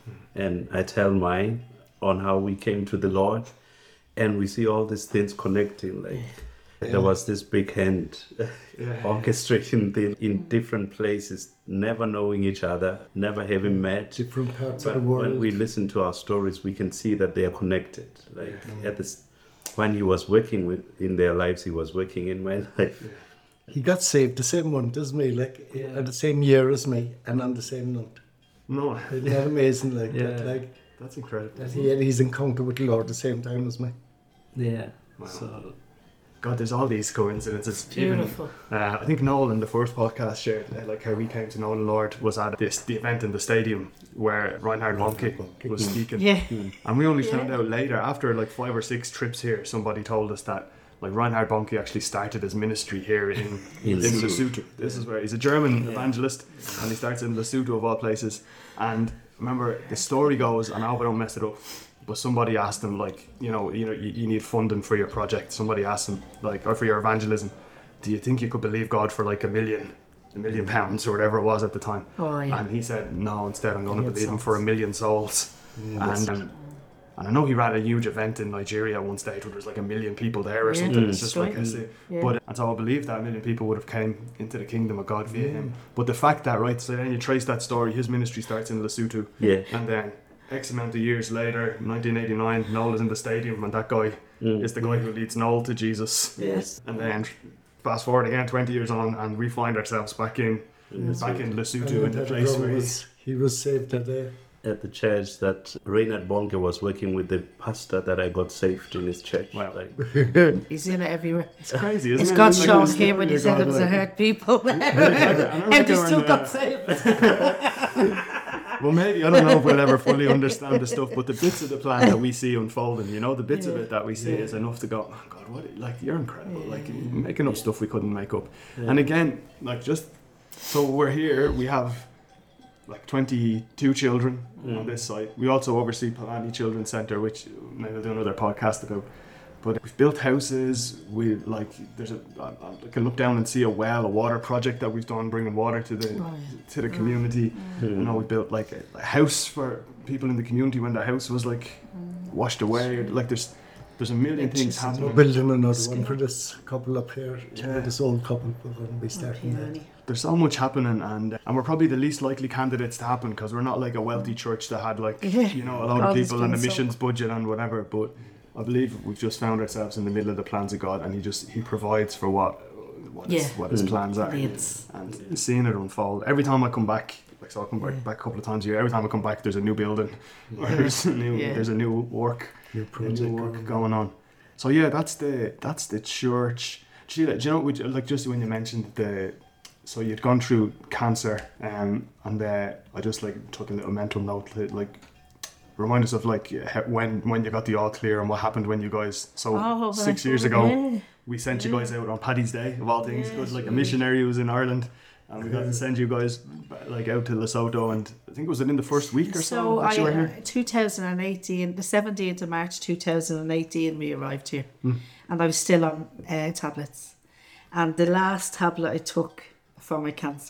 and I tell mine on how we came to the Lord, and we see all these things connecting. Like there was this big hand Yeah. orchestrating things in different places, never knowing each other, never having met. Different parts But of the world. when we listen to our stories, we can see that they are connected. Like at this, when he was working with in their lives, he was working in my life. He got saved the same month as me, like at the same year as me, and on the same night. No, Isn't that amazing? Like Yeah. that, like that's incredible. that he had his encounter with the Lord at the same time as me. Yeah. Wow. So God, there's all these coincidences. Even, Beautiful. uh, I think Noel in the first podcast shared uh, like how we came to know the Lord was at this the event in the stadium where Reinhard Bonnke was speaking. Yeah. And we only Yeah. found out later, after like five or six trips here, somebody told us that like Reinhard Bonnke actually started his ministry here in, in In Lesotho. This is where he's a German Yeah. evangelist, and he starts in Lesotho of all places. And remember, the story goes, and I hope I don't mess it up, but somebody asked him, like, you know, you know, you, you need funding for your project. Somebody asked him, like, or for your evangelism, do you think you could believe God for like a million, a million pounds or whatever it was at the time? Oh, yeah. And he said, no, instead I'm going to Million believe him souls. for a million souls. and, um, and I know he ran a huge event in Nigeria at one stage where there's like a million people there or Yeah, something. It's that's just like right. I say. Yeah. But and so I believe that a million people would have came into the kingdom of God via him. But the fact that, right, so then you trace that story, his ministry starts in Lesotho, yeah. and then X amount of years later, nineteen eighty-nine, Noel is in the stadium, and that guy Mm. is the guy who leads Noel to Jesus. Yes. And then fast forward again twenty years on, and we find ourselves back in back in Lesotho, in the And place that where he's was, he was saved that day. At the church that Reinhard Bonnke was working with, the pastor that I got saved in his church. Wow. Like, He's in it everywhere. It's crazy, isn't It's it? God It's like showing a story him when he of said God, it was a like- hurt people. I And reckon they we're still in got the- saved. Well, maybe, I don't know if we'll ever fully understand the stuff, but the bits of the plan that we see unfolding, you know, the bits of Yeah. it that we see is enough to go, oh God, what, like, you're incredible. Like, you're making up stuff we couldn't make up. And again, like, just, so we're here, we have like twenty-two children on this site. We also oversee Palani Children's Centre, which maybe we'll do another podcast about. But we've built houses. We like there's a I, I can look down and see a well, a water project that we've done, bringing water to the Oh, to the community. You know, we built like a, a house for people in the community when the house was like washed away. Like there's there's a million things We're happening. building another one for this couple up here. Yeah. This old couple, we're going to be starting that. There's so much happening, and and we're probably the least likely candidates to happen because we're not like a wealthy church that had like Yeah. you know a lot God of has people and a been so- missions budget and whatever. But I believe we've just found ourselves in the middle of the plans of God, and He just He provides for what what, his, Yeah. what His plans are, Needs. and seeing it unfold every time I come back. Like so, I come back, Yeah. back a couple of times a year. Every time I come back, there's a new building, or there's a new Yeah. there's a new work, New a project new work going going on. So yeah, that's the that's the church. Do you, do you know would you- like just when you mentioned the so you'd gone through cancer, um, and uh, I just like took a little mental note to like remind us of like how, when when you got the all clear and what happened when you guys. So Oh, six well, years ago, yeah. we sent you Yeah. guys out on Paddy's Day of all things. It was like a Yeah. missionary who was in Ireland. And we got to send you guys like out to Lesotho, and I think it was in the first week or so. So that I, you were here. uh, two thousand eighteen, the seventeenth of March two thousand eighteen, we arrived here, Hmm. and I was still on uh, tablets. And the last tablet I took for my cancer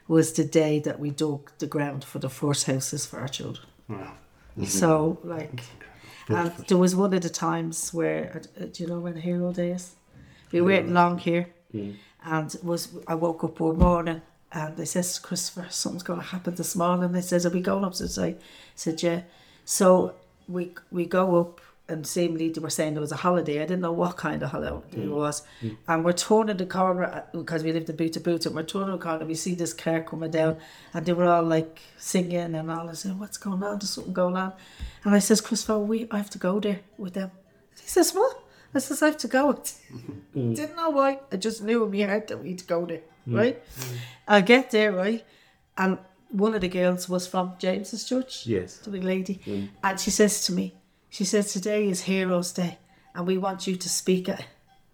was the day that we dug the ground for the first houses for our children. Wow. So, like, and there was one of the times where, uh, do you know when Hero Day is? We weren't long here, Mm. and it was I woke up one morning and they says, Christopher, something's going to happen this morning. They says, are we going upstairs? I said, yeah. So we we go up, and seemingly they were saying there was a holiday. I didn't know what kind of holiday it was. Mm. And we're turning the corner, because we lived in boot to boot, and we're turning the corner, we see this car coming down, and they were all like singing and all. I said, what's going on? There's something going on. And I says, Christopher, we, I have to go there with them. He says, what? I says, I have to go. Mm. Didn't know why. I just knew in my heart that we had to go there, mm. right? Mm. I get there, right? And one of the girls was from James's church. Yes. The big lady. Mm. And she says to me, she says, today is Heroes Day, and we want you to speak it.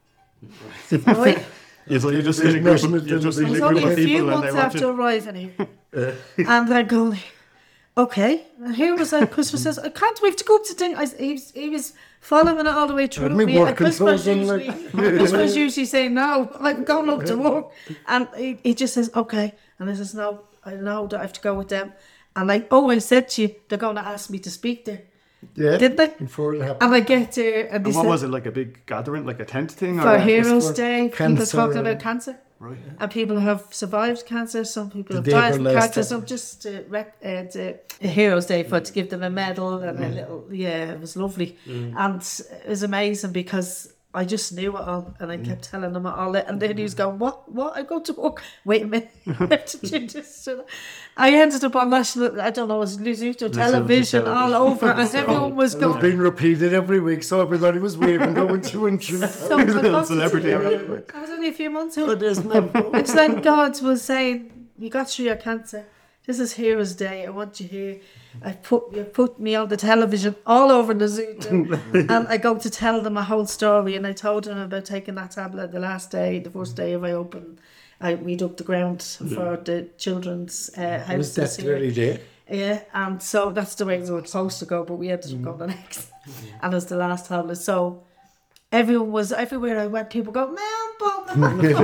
Right? Yeah, so you're just in a group of, you're just in a It was group only of a few people and they months want after you. arriving here. And they're going, okay. And here was like, Christopher says, I can't wait to go up to thing. I, he, was, he was following it all the way through. Had me Me- working Christopher's for them, usually, like- Christopher's usually saying, no, I'm going up to work. And he, he just says, okay. And I says, no, I know that I have to go with them. And like, oh, I said to you, they're going to ask me to speak there. Yeah. Did they? Before it happened. And I get there and they And what said, was it, like a big gathering, like a tent thing? for or Heroes for Day, people cancer talking and- about cancer. Right. And people have survived cancer, some people The have day died of from our last cancer, day. some just uh, rec- uh, the Heroes Day for to give them a medal and a little, yeah, it was lovely. And it was amazing because I just knew it all and I kept telling them it all. And then he was going, what, what, I go to work. Wait a minute. Did you just, I ended up on national, I don't know, it was Lesotho television all over and everyone was And it was going. being repeated every week, so everybody was waving, going to and through. So I Little was celebrity. I was only a few months old. But there's no It's like God was saying, you got through your cancer. This is Heroes Day. I want you here. I put you put me on the television all over Lesotho, and I go to tell them a whole story. And I told them about taking that tablet the last day, the first day of I opened. I we dug the ground for the children's uh, It was houses that here. very day. Yeah, and so that's the way it was supposed to go, but we had to go the next, and it was the last tablet. So everyone was everywhere I went. People go, "Man, Bob,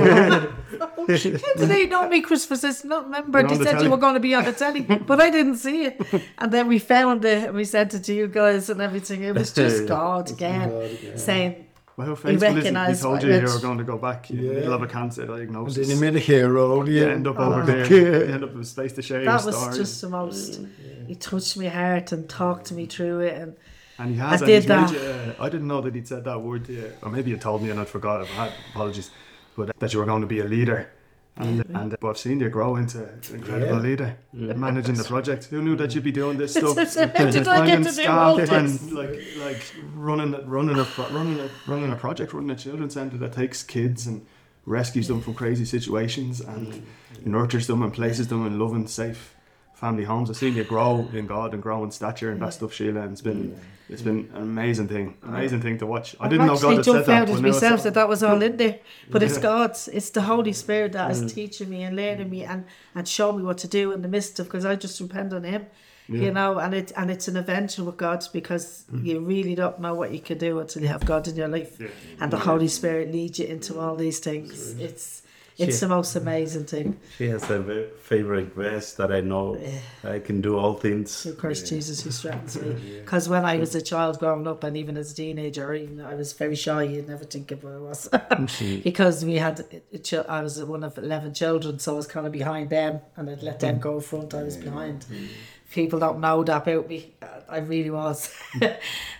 how did they know me?" Christopher says, "Not remember. You're They on the said telly." you were going to be on the telly, but I didn't see it." And then we found it, and we sent it to you guys and everything. It was just God again, God again. saying, Well, how faithful is he? He recognised told what you you it- were going to go back. You Yeah. will have a cancer And diagnosis. then he made a hero. You Yeah. end up Oh. over there. Okay. You end up in space to share "That your was story. just the most." He touched my heart and talked to me through it, and And he has. I and he's did made that. you, uh, I didn't know that he'd said that word to you. Or maybe you told me and I forgot. I've had apologies. But that you were going to be a leader. And, and uh, I've seen you grow into an incredible Yeah. leader. Managing the project. Who knew that you'd be doing this stuff? How did I get Finding to do all staff this? and like like running a- running a pro- running a running a project, running a children's centre that takes kids and rescues them from crazy situations and nurtures them and places them in loving, safe family homes. I've seen you grow in God and grow in stature and that stuff, Sheila, and it's been it's been an amazing thing, amazing thing to watch. I didn't know God had said that. dumbfounded but now it's- myself that that was all in there, but it's Yeah. God's, it's the Holy Spirit that is teaching me and learning me and and showing me what to do in the midst of, because I just depend on Him, you know, and it and it's an adventure with God, because you really don't know what you can do until you have God in your life, and the Holy Spirit leads you into all these things. It's it's the most amazing thing. She has a very favorite verse that I know. I can do all things. Of course, Jesus who strengthens me. Because when I was a child growing up, and even as a teenager, even I was very shy. You'd never think of what I was, because we had. a chil- I was one of eleven children, so I was kind of behind them, and I'd let them go front. I was behind. People don't know that about me. I really was. uh,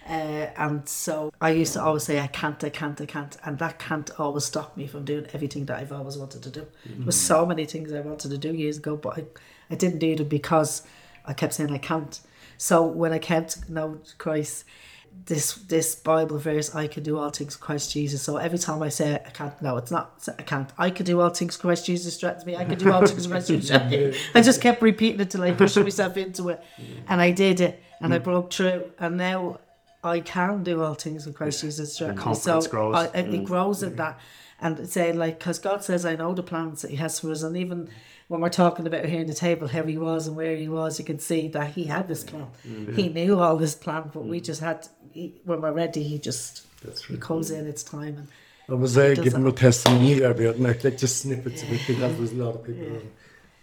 and so I used to always say, I can't, I can't, I can't. And that can't always stop me from doing everything that I've always wanted to do. There was so many things I wanted to do years ago, but I, I didn't do them because I kept saying I can't. So when I came to know Christ, this this Bible verse, I can do all things in Christ Jesus. So every time I say I can't, no, it's not, I can't. I can do all things in Christ Jesus strengthens me. I can do all things in Christ Jesus strengthens me. I just kept repeating it till I pushed myself into it. And I did it. And I broke through. And now I can do all things in Christ Jesus strengthens me. So confidence grows. I, it, it grows in that. And saying like, because God says, I know the plans that He has for us. And even when we're talking about here in the table, how He was and where He was, you can see that He had this plan. He knew all this plan, but we just had, he, when we're ready, He just, He comes in, it's time. And I was uh, does giving that. a testimony here about, and I like just snippets of it, because there was a lot of people. on.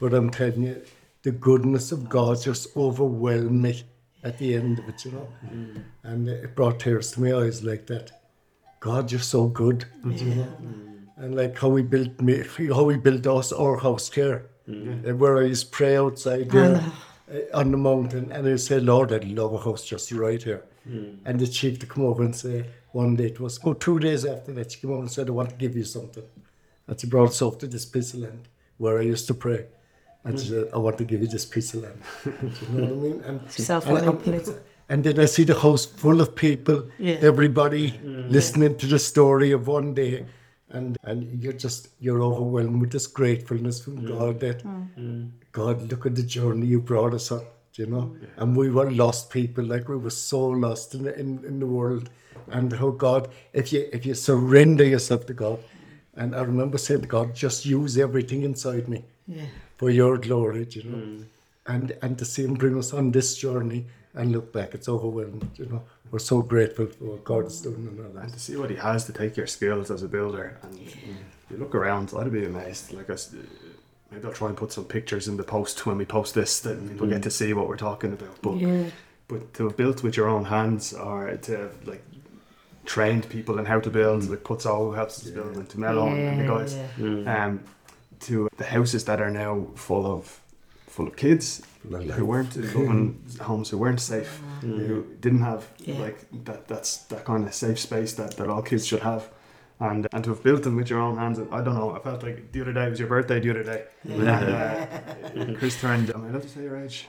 But I'm telling you, the goodness of God just overwhelmed me at the end of it, you know. Mm. And it brought tears to my eyes like that. God, you're so good, yeah. you know. Mm. And like how he built me, how he built us, our house here, mm. where I used to pray outside there uh, on the mountain, and I said, Lord, I'd love a house just right here. Mm. And the chief to come over and say, one day, it was about two days after that, she came over and said, I want to give you something. And she brought us up to this piece of land where I used to pray. And she said, I want to give you this piece of land. You know what I mean? And, and, and, and then I see the house full of people, yeah. everybody mm. listening to the story of one day. And and you're just, you're overwhelmed with this gratefulness from mm. God that, mm. God, look at the journey you brought us on, you know? Yeah. And we were lost people, like we were so lost in the, in, in the world. And how God, if you if you surrender yourself to God, and I remember saying to God, just use everything inside me. Yeah. For your glory, you know, mm. and and to see him bring us on this journey and look back, it's overwhelming, you know. We're so grateful for what God is doing and all that. And to see what he has to take your skills as a builder, and yeah. you look around, I'd be amazed. Like I, maybe I'll try and put some pictures in the post when we post this, that people mm. get to see what we're talking about. But yeah. but to have built with your own hands, or to have like trained people in how to build, mm. like Putso, who helps us yeah. build, and to Melon yeah, and the guys. Yeah. Mm. Um, to the houses that are now full of full of kids like who weren't in homes, who weren't safe, mm. who didn't have yeah. like that that's that kind of safe space that, that all kids should have, and and to have built them with your own hands. I don't know, I felt like the other day, it was your birthday the other day, yeah. and uh, Chris turned, am I allowed to say your age?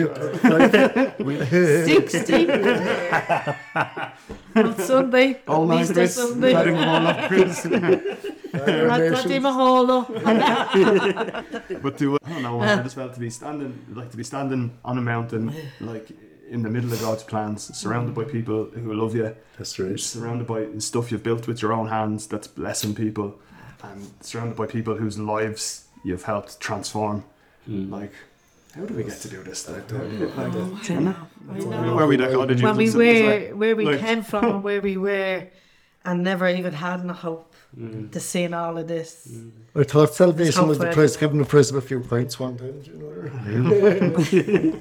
sixty on Sunday, all night Chris, Sunday. Letting them all up, Chris. But to I don't know, I just felt to be standing, like to be standing on a mountain, like in the middle of God's plans, surrounded by people who love you. That's right. Surrounded by stuff you've built with your own hands that's blessing people, and surrounded by people whose lives you've helped transform. Mm. Like, how do we get to do this? Like, like, like, I know. Where we, like, oh, did you when we were, where we like, came from, and where we were, and never even had no hope. Mm. To seeing all of this. Mm. I thought salvation was the price, having the price of a few pints one time, you know.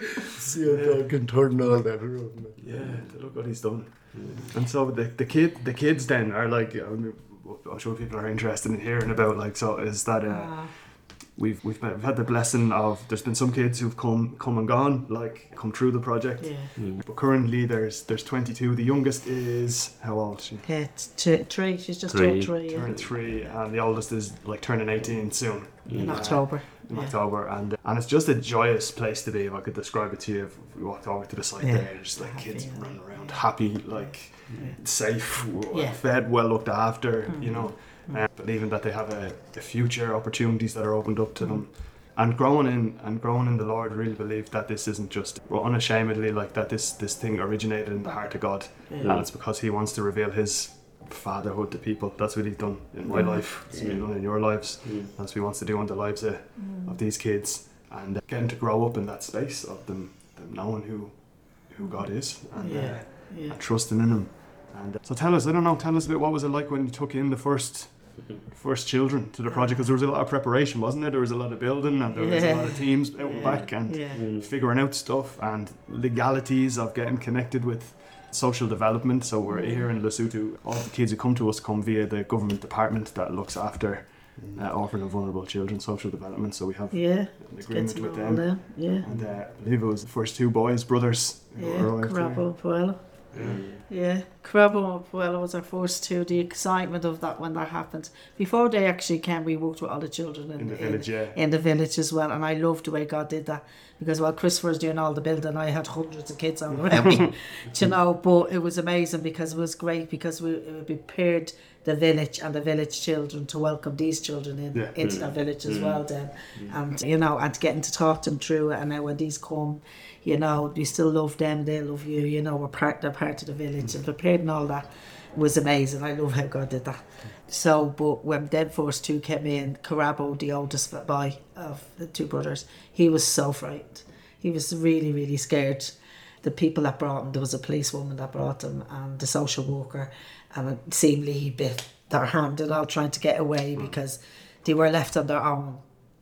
See how God can turn all that around. Yeah, look what he's done. Mm. And so the the kid the kids then are like, I'm sure people are interested in hearing about, like, so is that uh, ah. We've, we've we've had the blessing of, there's been some kids who've come come and gone, like come through the project. Yeah. Mm. But currently there's there's twenty-two. The youngest is, how old is she? Yeah, t- three. She's just three. turned three. Turned yeah. three, and the oldest is like turning eighteen soon. In uh, October. In yeah. October, and and it's just a joyous place to be. If I could describe it to you, if we walked over to the site yeah. there, there's like happy, kids yeah. running around, happy, like yeah. safe, yeah. fed, well looked after, mm-hmm. you know. Uh, believing that they have a, a future, opportunities that are opened up to mm. them, and growing in and growing in the Lord. Really believe that this isn't just, well, unashamedly, like that this this thing originated in the heart of God, yeah. and it's because He wants to reveal His fatherhood to people. That's what He's done in my mm. life. That's what He's done in your lives. Mm. That's what He wants to do in the lives of, mm. of these kids, and uh, getting to grow up in that space of them, them knowing who who God is, and, yeah. Uh, yeah. and trusting in Him. And uh, so tell us, I don't know, tell us a bit. What was it like when you took in the first? First children to the project? Because there was a lot of preparation, wasn't there? There was a lot of building, and there was yeah. a lot of teams out and back, and yeah. figuring out stuff, and legalities of getting connected with social development. So we're here in Lesotho. All the kids who come to us come via the government department that looks after uh, orphan and vulnerable children social development. So we have yeah. an agreement with them. them. Yeah. And uh, I believe it was the first two boys, brothers. Yeah, Karabo Puelo. Yeah, yeah. Karabo Puelo was our first two. The excitement of that when that happened. Before they actually came, we worked with all the children in, in the in, village, yeah. in the village as well. And I loved the way God did that, because while Christopher was doing all the building, I had hundreds of kids all around me, you know. But it was amazing because it was great, because we, we prepared the village and the village children to welcome these children in yeah. into mm. the village as mm. well then, mm. and you know, and getting to talk them through it. And now when these come, you know, you still love them, they love you, you know, we're part, they're part of the village, mm. and prepared and all that was amazing. I love how God did that. So, but when then first two came in, Karabo, the oldest boy of the two brothers, he was so frightened. He was really, really scared. The people that brought him, there was a policewoman that brought him, and the social worker, and it seemingly he bit their hand and all, trying to get away because they were left on their own.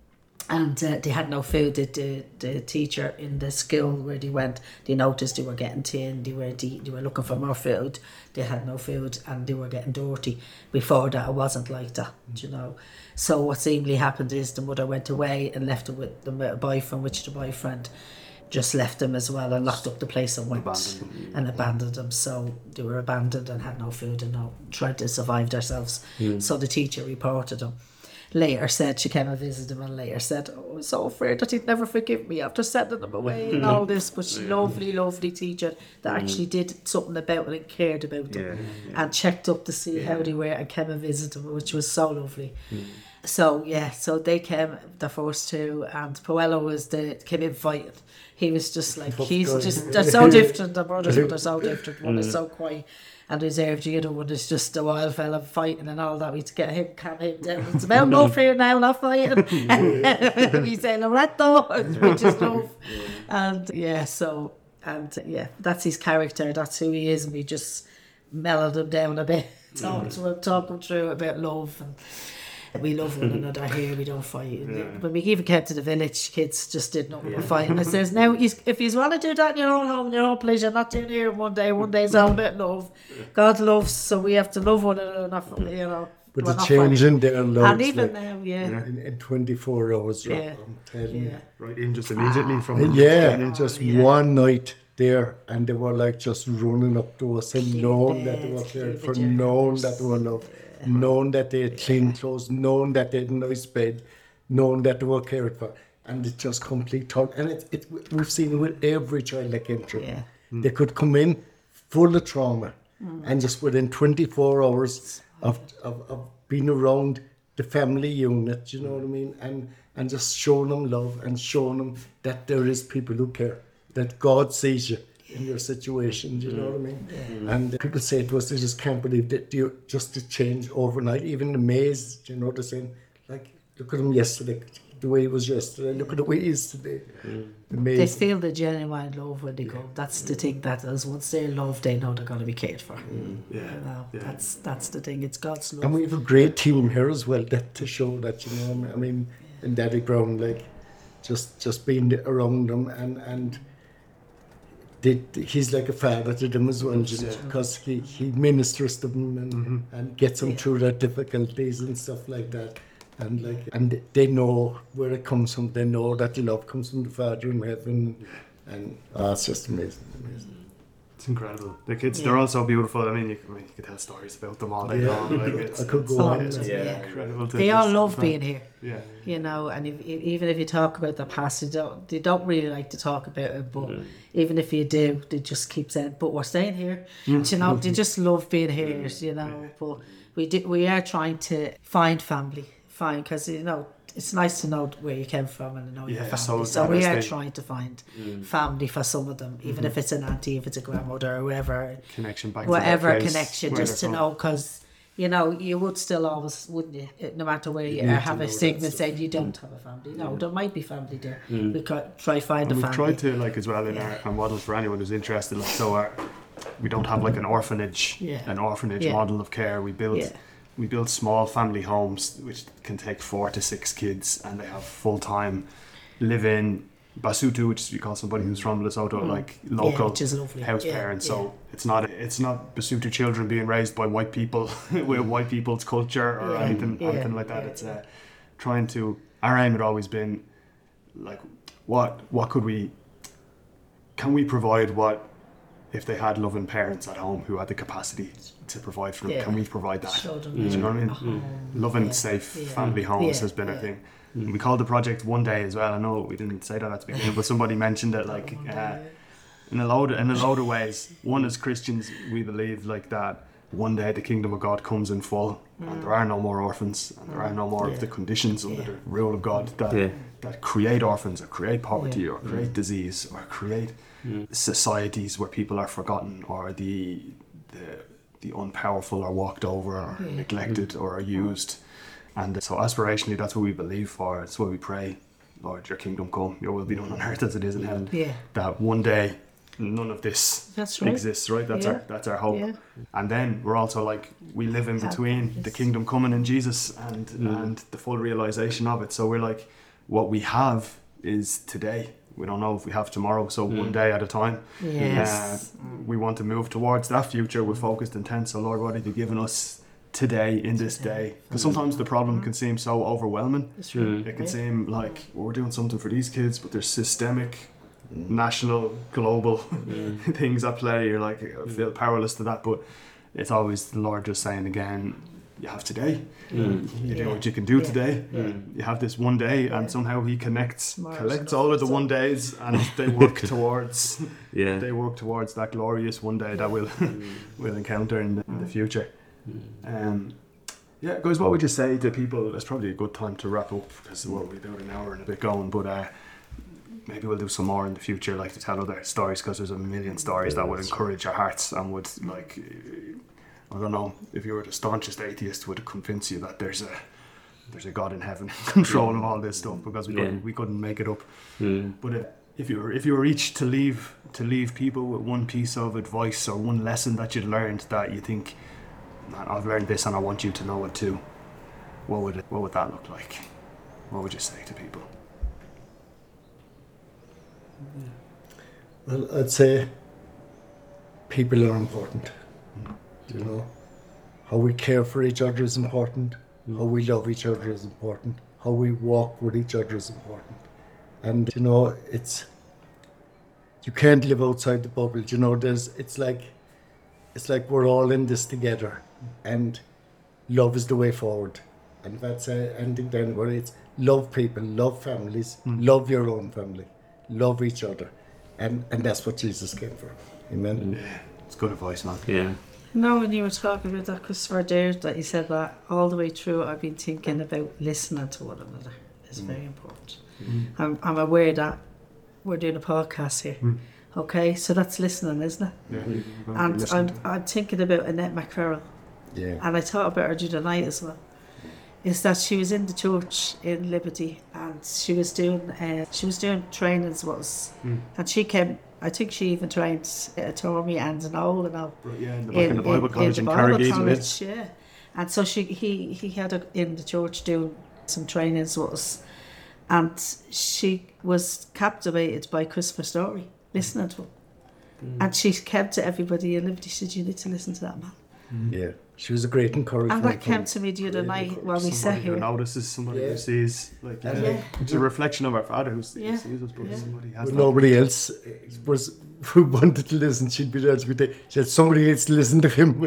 And uh, they had no food. The, the, the teacher in the school where they went, they noticed they were getting thin, they were de- they were looking for more food. They had no food and they were getting dirty. Before that, it wasn't like that, mm. you know. So what seemingly happened is the mother went away and left it with the boyfriend, which the boyfriend just left them as well and locked up the place and went abandoned them. and abandoned them. So they were abandoned and had no food and no tried to survive themselves. Mm. So the teacher reported them. Later said, she came and visited him and later said, oh, I was so afraid that he'd never forgive me after sending him away and all this. But she, lovely, lovely teacher that mm. actually did something about it and cared about them yeah, yeah. and checked up to see yeah. how they were and came and visited them, which was so lovely. Mm. So, yeah, so they came, the first two, and Puello was the, came in fighting. He was just like, he's just, they're so different, the brothers, but they're so different. One mm. is so quiet and reserved, the other one is just a wild fella fighting and all that. We had to get him, calm him down. It's about love here now, not fighting. We say Loretto, which is love. And yeah, so, and yeah, that's his character, that's who he is, and we just mellowed him down a bit, talk to him, talk him through about love. And we love one another here, we don't fight. Yeah. When we even came to the village, kids just did nothing but fight. And it says, now, if you want to do that in your own home, in your own place, you're not doing here one day. One day is all about love. God loves, so we have to love one another, not, you know. But the change in their lives, and even like, now, yeah. In, in twenty-four hours, yeah. I'm telling yeah. you. Right in just immediately from... Uh, yeah, in just yeah. one night there, and they were like just running up to us and knowing that they were cared for, knowing that they were loved. Knowing that they had clean clothes, knowing that they had a nice bed, knowing that they were cared for, and it's just complete turn. And it, it, we've seen it with every child that came through. Yeah. Mm. They could come in full of trauma, mm. and just within twenty-four hours of, of, of being around the family unit, you know what I mean, and and just showing them love and showing them that there is people who care, that God sees you in your situation, do you know what I mean? Yeah. And people say to us, they just can't believe that you just to change overnight. Even the maze, you know, they're saying, like, look at him yesterday, the way he was yesterday, look at the way he is today. Mm. The maze. They feel the genuine love when they go. That's the thing, that is, once they're loved, they know they're going to be cared for. Mm. Yeah. You know, yeah. that's that's the thing, it's God's love. And we have a great team here as well, that to show that, you know, I mean, yeah. in Daddy Brown, like, just just being around them and, and They, he's like a father to them as well, just because he, he ministers to them and, mm-hmm. and gets them yeah. through their difficulties and stuff like that. And like, and they know where it comes from. They know that the love comes from the Father in heaven, and oh, it's just amazing, amazing. It's incredible. The kids, yeah. they're all so beautiful. I mean, you, I mean, you could tell stories about them all day yeah. long. Like, it's, I could it's, go on. It's, yeah. yeah. incredible. To they all love fun. being here. Yeah. You know, and if, if, even if you talk about the past, they don't, they don't really like to talk about it, but mm. even if you do, they just keep saying, but we're staying here. Mm. You know, they just love being here, you know, but we do, we are trying to find family, find, because, you know, it's nice to know where you came from and know yeah, your family. So, so we are they, trying to find mm. family for some of them, even mm-hmm. if it's an auntie, if it's a grandmother or whoever. Connection back whatever to that place connection, just to from. know, because, you know, you would still always, wouldn't you, no matter where you, you are, have a stigma saying you don't have a family. No, yeah. there might be family there. Mm. We could try find and a we've family. We've tried to, like, as well, in yeah. our, our models for anyone who's interested, like, so our, we don't have, like, an orphanage, yeah. an orphanage yeah. model of care. We build... Yeah. We build small family homes which can take four to six kids, and they have full time live in Basutu, which is we call somebody who's from Lesotho, mm. like local yeah, house yeah, parents. yeah. So it's not it's not Basutu children being raised by white people with white people's culture or yeah, anything yeah, anything like that. yeah, it's uh, trying to. Our aim had always been like, what what could we? Can we provide what? If they had loving parents at home who had the capacity to provide for them, yeah. can we provide that? Show them. Do you know what I mean? Mm. Loving, yeah. safe yeah. family homes yeah. has been yeah. a thing. Mm. We called the project One Day as well. I know we didn't say that at the beginning, but somebody mentioned it. Like uh, in a load, of, in a load of ways. One, as Christians, we believe like that. One day the kingdom of God comes in full, mm. and there are no more orphans, and there are no more yeah. of the conditions under yeah. the rule of God that yeah. that create orphans or create poverty yeah. or create mm. disease or create mm. societies where people are forgotten or the the the unpowerful are walked over or yeah. neglected mm. or are used. And so aspirationally, that's what we believe for. It's what we pray. Lord, your kingdom come, your will be done on earth as it is in heaven. Yeah. That one day none of this that's right. exists, right? That's yeah. our that's our hope. Yeah. And then we're also like, we live in between the kingdom coming in Jesus and mm. and the full realization of it. So we're like, what we have is today. We don't know if we have tomorrow, so one day at a time. Yes. Uh, we want to move towards that future with focused intent. So Lord, what have you given us today in this day? Because sometimes the problem can seem so overwhelming. It's true. It can seem like we're doing something for these kids, but there's systemic, national, global things at play. You're like, I feel powerless to that, but it's always the Lord just saying again, you have today. Mm. You do Yeah. what you can do Yeah. today. Yeah. You have this one day, and Yeah. somehow He connects, Tomorrow's collects enough. all of the So- one days, and they work towards. Yeah. They work towards that glorious one day that we'll we'll encounter in the, in the future. Um, yeah, guys, what would you say to people? It's probably a good time to wrap up because we'll be about an hour and a bit going, but uh, maybe we'll do some more in the future, like to tell other stories, because there's a million stories that would encourage our hearts and would, like, I don't know, if you were the staunchest atheist, would convince you that there's a there's a God in heaven in control of all this stuff, because we Yeah. couldn't we couldn't make it up. Mm. But if, if you were if you were each to leave to leave people with one piece of advice or one lesson that you'd learned that you think, man, I've learned this and I want you to know it too, what would it, what would that look like? What would you say to people? Well, I'd say people are important. You know, how we care for each other is important. How we love each other is important. How we walk with each other is important. And you know, it's you can't live outside the bubble. You know, there's it's like it's like we're all in this together, and love is the way forward. And that's uh, ending down where it's love people, love families, love your own family, love each other, and and that's what Jesus came for. Amen. Yeah, it's good advice, man. Yeah. No, when you were talking about that, Christopher, there, that you said that all the way through, I've been thinking about listening to one another. It's very important. I'm, I'm aware that we're doing a podcast here. Okay, so that's listening, isn't it? Yeah. And I'm, I'm thinking about Annette McFerrell, Yeah. and I thought about her the other night as well. Is that she was in the church in Liberty, and she was doing uh, she was doing trainings was, and she came. I think she even trained uh, Tommy and an old and all. yeah, in the, back in the Bible College in, the Bible Carrigaide. College, yeah. And so she he he had her in the church doing some trainings with us, and she was captivated by Christopher's story, listening to him, and she kept to everybody in Liberty. She said, "You need to listen to that man." Yeah. She was a great encouragement. And that from- came to me the other really night while we sat Somebody who here. notices, somebody Yeah. who sees, like, yeah, Yeah. it's a reflection of our Father who sees, Yeah. sees us, but Yeah. somebody has When that. nobody else was who wanted to listen, she'd be there to be there. She had somebody else to listen to him.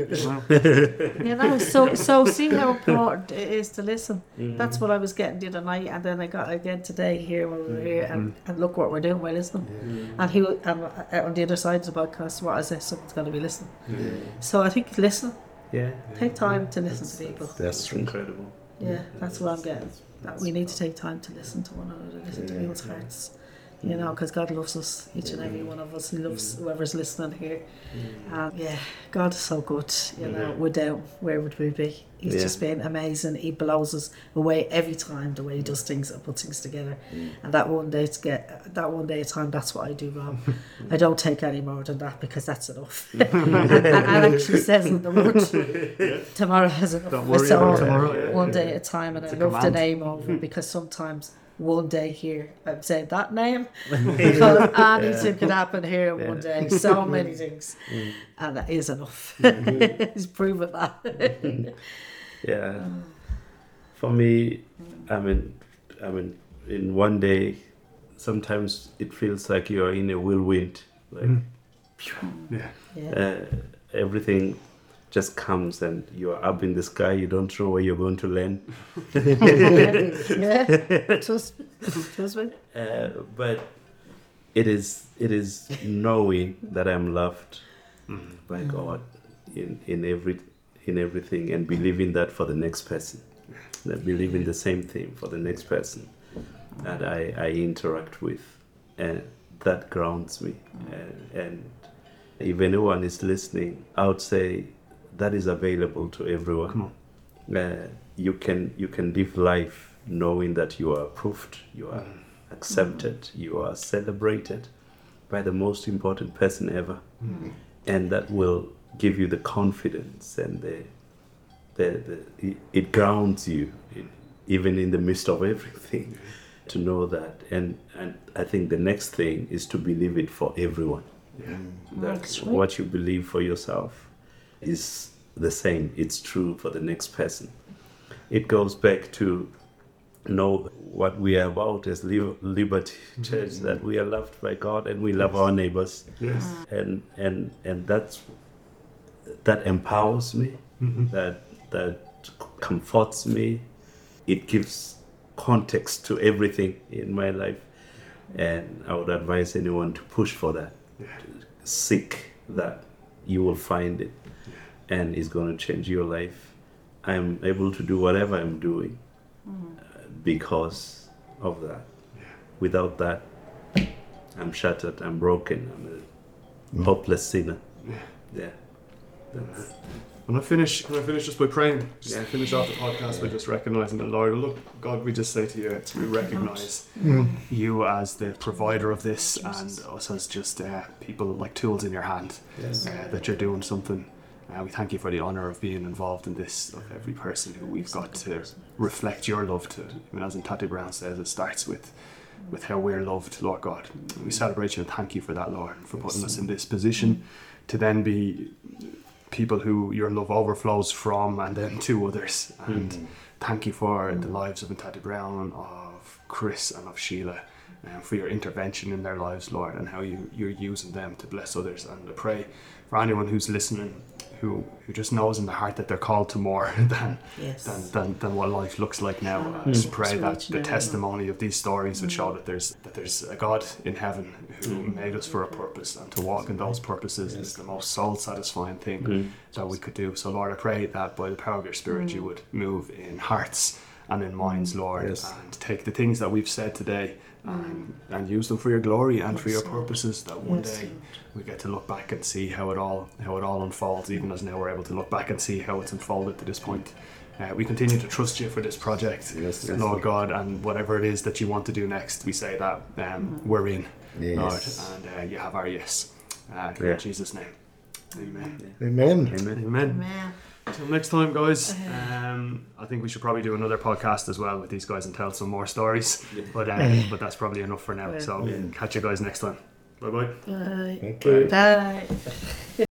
You know, so so see how important it is to listen. That's what I was getting the other night, and then I got it again today here when we were here, and, and look what we're doing by listening. And he and uh, on the other side of the podcast, what is it? Someone's got to be listening. So I think listen, Yeah. take time to listen to people. That's It's true. incredible. Yeah, that's what I'm getting. That we need to take time to listen to one another, listen to people's hearts. You know, because God loves us, each and every one of us. He loves whoever's listening here. And yeah, God is so good. You know, without, where would we be? He's Yeah. just been amazing. He blows us away every time, the way he does things and puts things together. And that one day to get that one day at a time, that's what I do, Rob. I don't take any more than that because that's enough. and, and it actually says in the word, tomorrow has enough. Don't worry It's all about tomorrow, yeah, one yeah, day yeah. at a time, and It's I a love the command. name of it because sometimes one day here I'm saying that name because anything could happen here in one day. So many things, and that is enough. He's proven that. Yeah. For me, I mean, I mean, in one day, sometimes it feels like you're in a whirlwind. Like Yeah. Yeah. uh, everything just comes and you're up in the sky. You don't know where you're going to land. yeah. Trust, trust me. Uh, but it is it is knowing that I'm loved by God in, in every in everything, and believing that for the next person. That believing the same thing for the next person that I, I interact with, and that grounds me. And, and if anyone is listening, I would say that is available to everyone. Come on. Uh, you can you can live life knowing that you are approved, you are accepted, you are celebrated by the most important person ever, and that will give you the confidence and the the, the it, it grounds you in, even in the midst of everything. to know that. And, and I think the next thing is to believe it for everyone. Yeah. That That's right. what you believe for yourself is the same. It's true for the next person. It goes back to know what we are about as Li- Liberty Church, that we are loved by God and we love our neighbors. Yes. And and and that's that empowers me, that that comforts me. It gives context to everything in my life, and I would advise anyone to push for that. Yeah. Seek that. You will find it, and it's going to change your life. I'm able to do whatever I'm doing uh, because of that. Yeah. Without that, I'm shattered, I'm broken, I'm a hopeless sinner. Yeah. Yeah. That's, When I finish, can I finish just by praying? Just Yeah. finish off the podcast by just recognizing the Lord. Look, God, we just say to you, we recognize you as the provider of this, and us as just uh, people like tools in your hand. Yes. Uh, that you're doing something. Uh, we thank you for the honor of being involved in this, of every person who we've got to reflect your love to. I mean, as in Tati Brown says, it starts with with how we're loved, Lord God. We celebrate you and thank you for that, Lord, for putting us in this position to then be people who your love overflows from and then to others. And mm. thank you for the lives of Tati Brown, of Chris and of Sheila, and for your intervention in their lives, Lord, and how you, you're using them to bless others. And I pray for anyone who's listening who, who just knows in their heart that they're called to more than, Yes. than, than, than what life looks like now. Mm. I just pray That's that right, the yeah. testimony of these stories would show that there's that there's a God in heaven who Mm. made us for a purpose, and to walk in those purposes is the most soul-satisfying thing Mm. that we could do. So, Lord, I pray that by the power of your Spirit you would move in hearts and in minds, Lord, Yes. and take the things that we've said today and, and use them for your glory and for your Yes, Lord. purposes, that one Yes, day Lord. we get to look back and see how it all how it all unfolds, even as now we're able to look back and see how it's unfolded to this point. Uh, we continue to trust you for this project, Yes, yes. Lord God, and whatever it is that you want to do next, we say that um, we're in, Yes. Lord, and uh, you have our yes. Uh, Yeah. In Jesus' name, amen. Amen. Amen. Amen. Man. Until next time, guys. Um, I think we should probably do another podcast as well with these guys and tell some more stories. But uh, but that's probably enough for now. So Yeah. catch you guys next time. Bye bye. Bye. Thank you. Bye.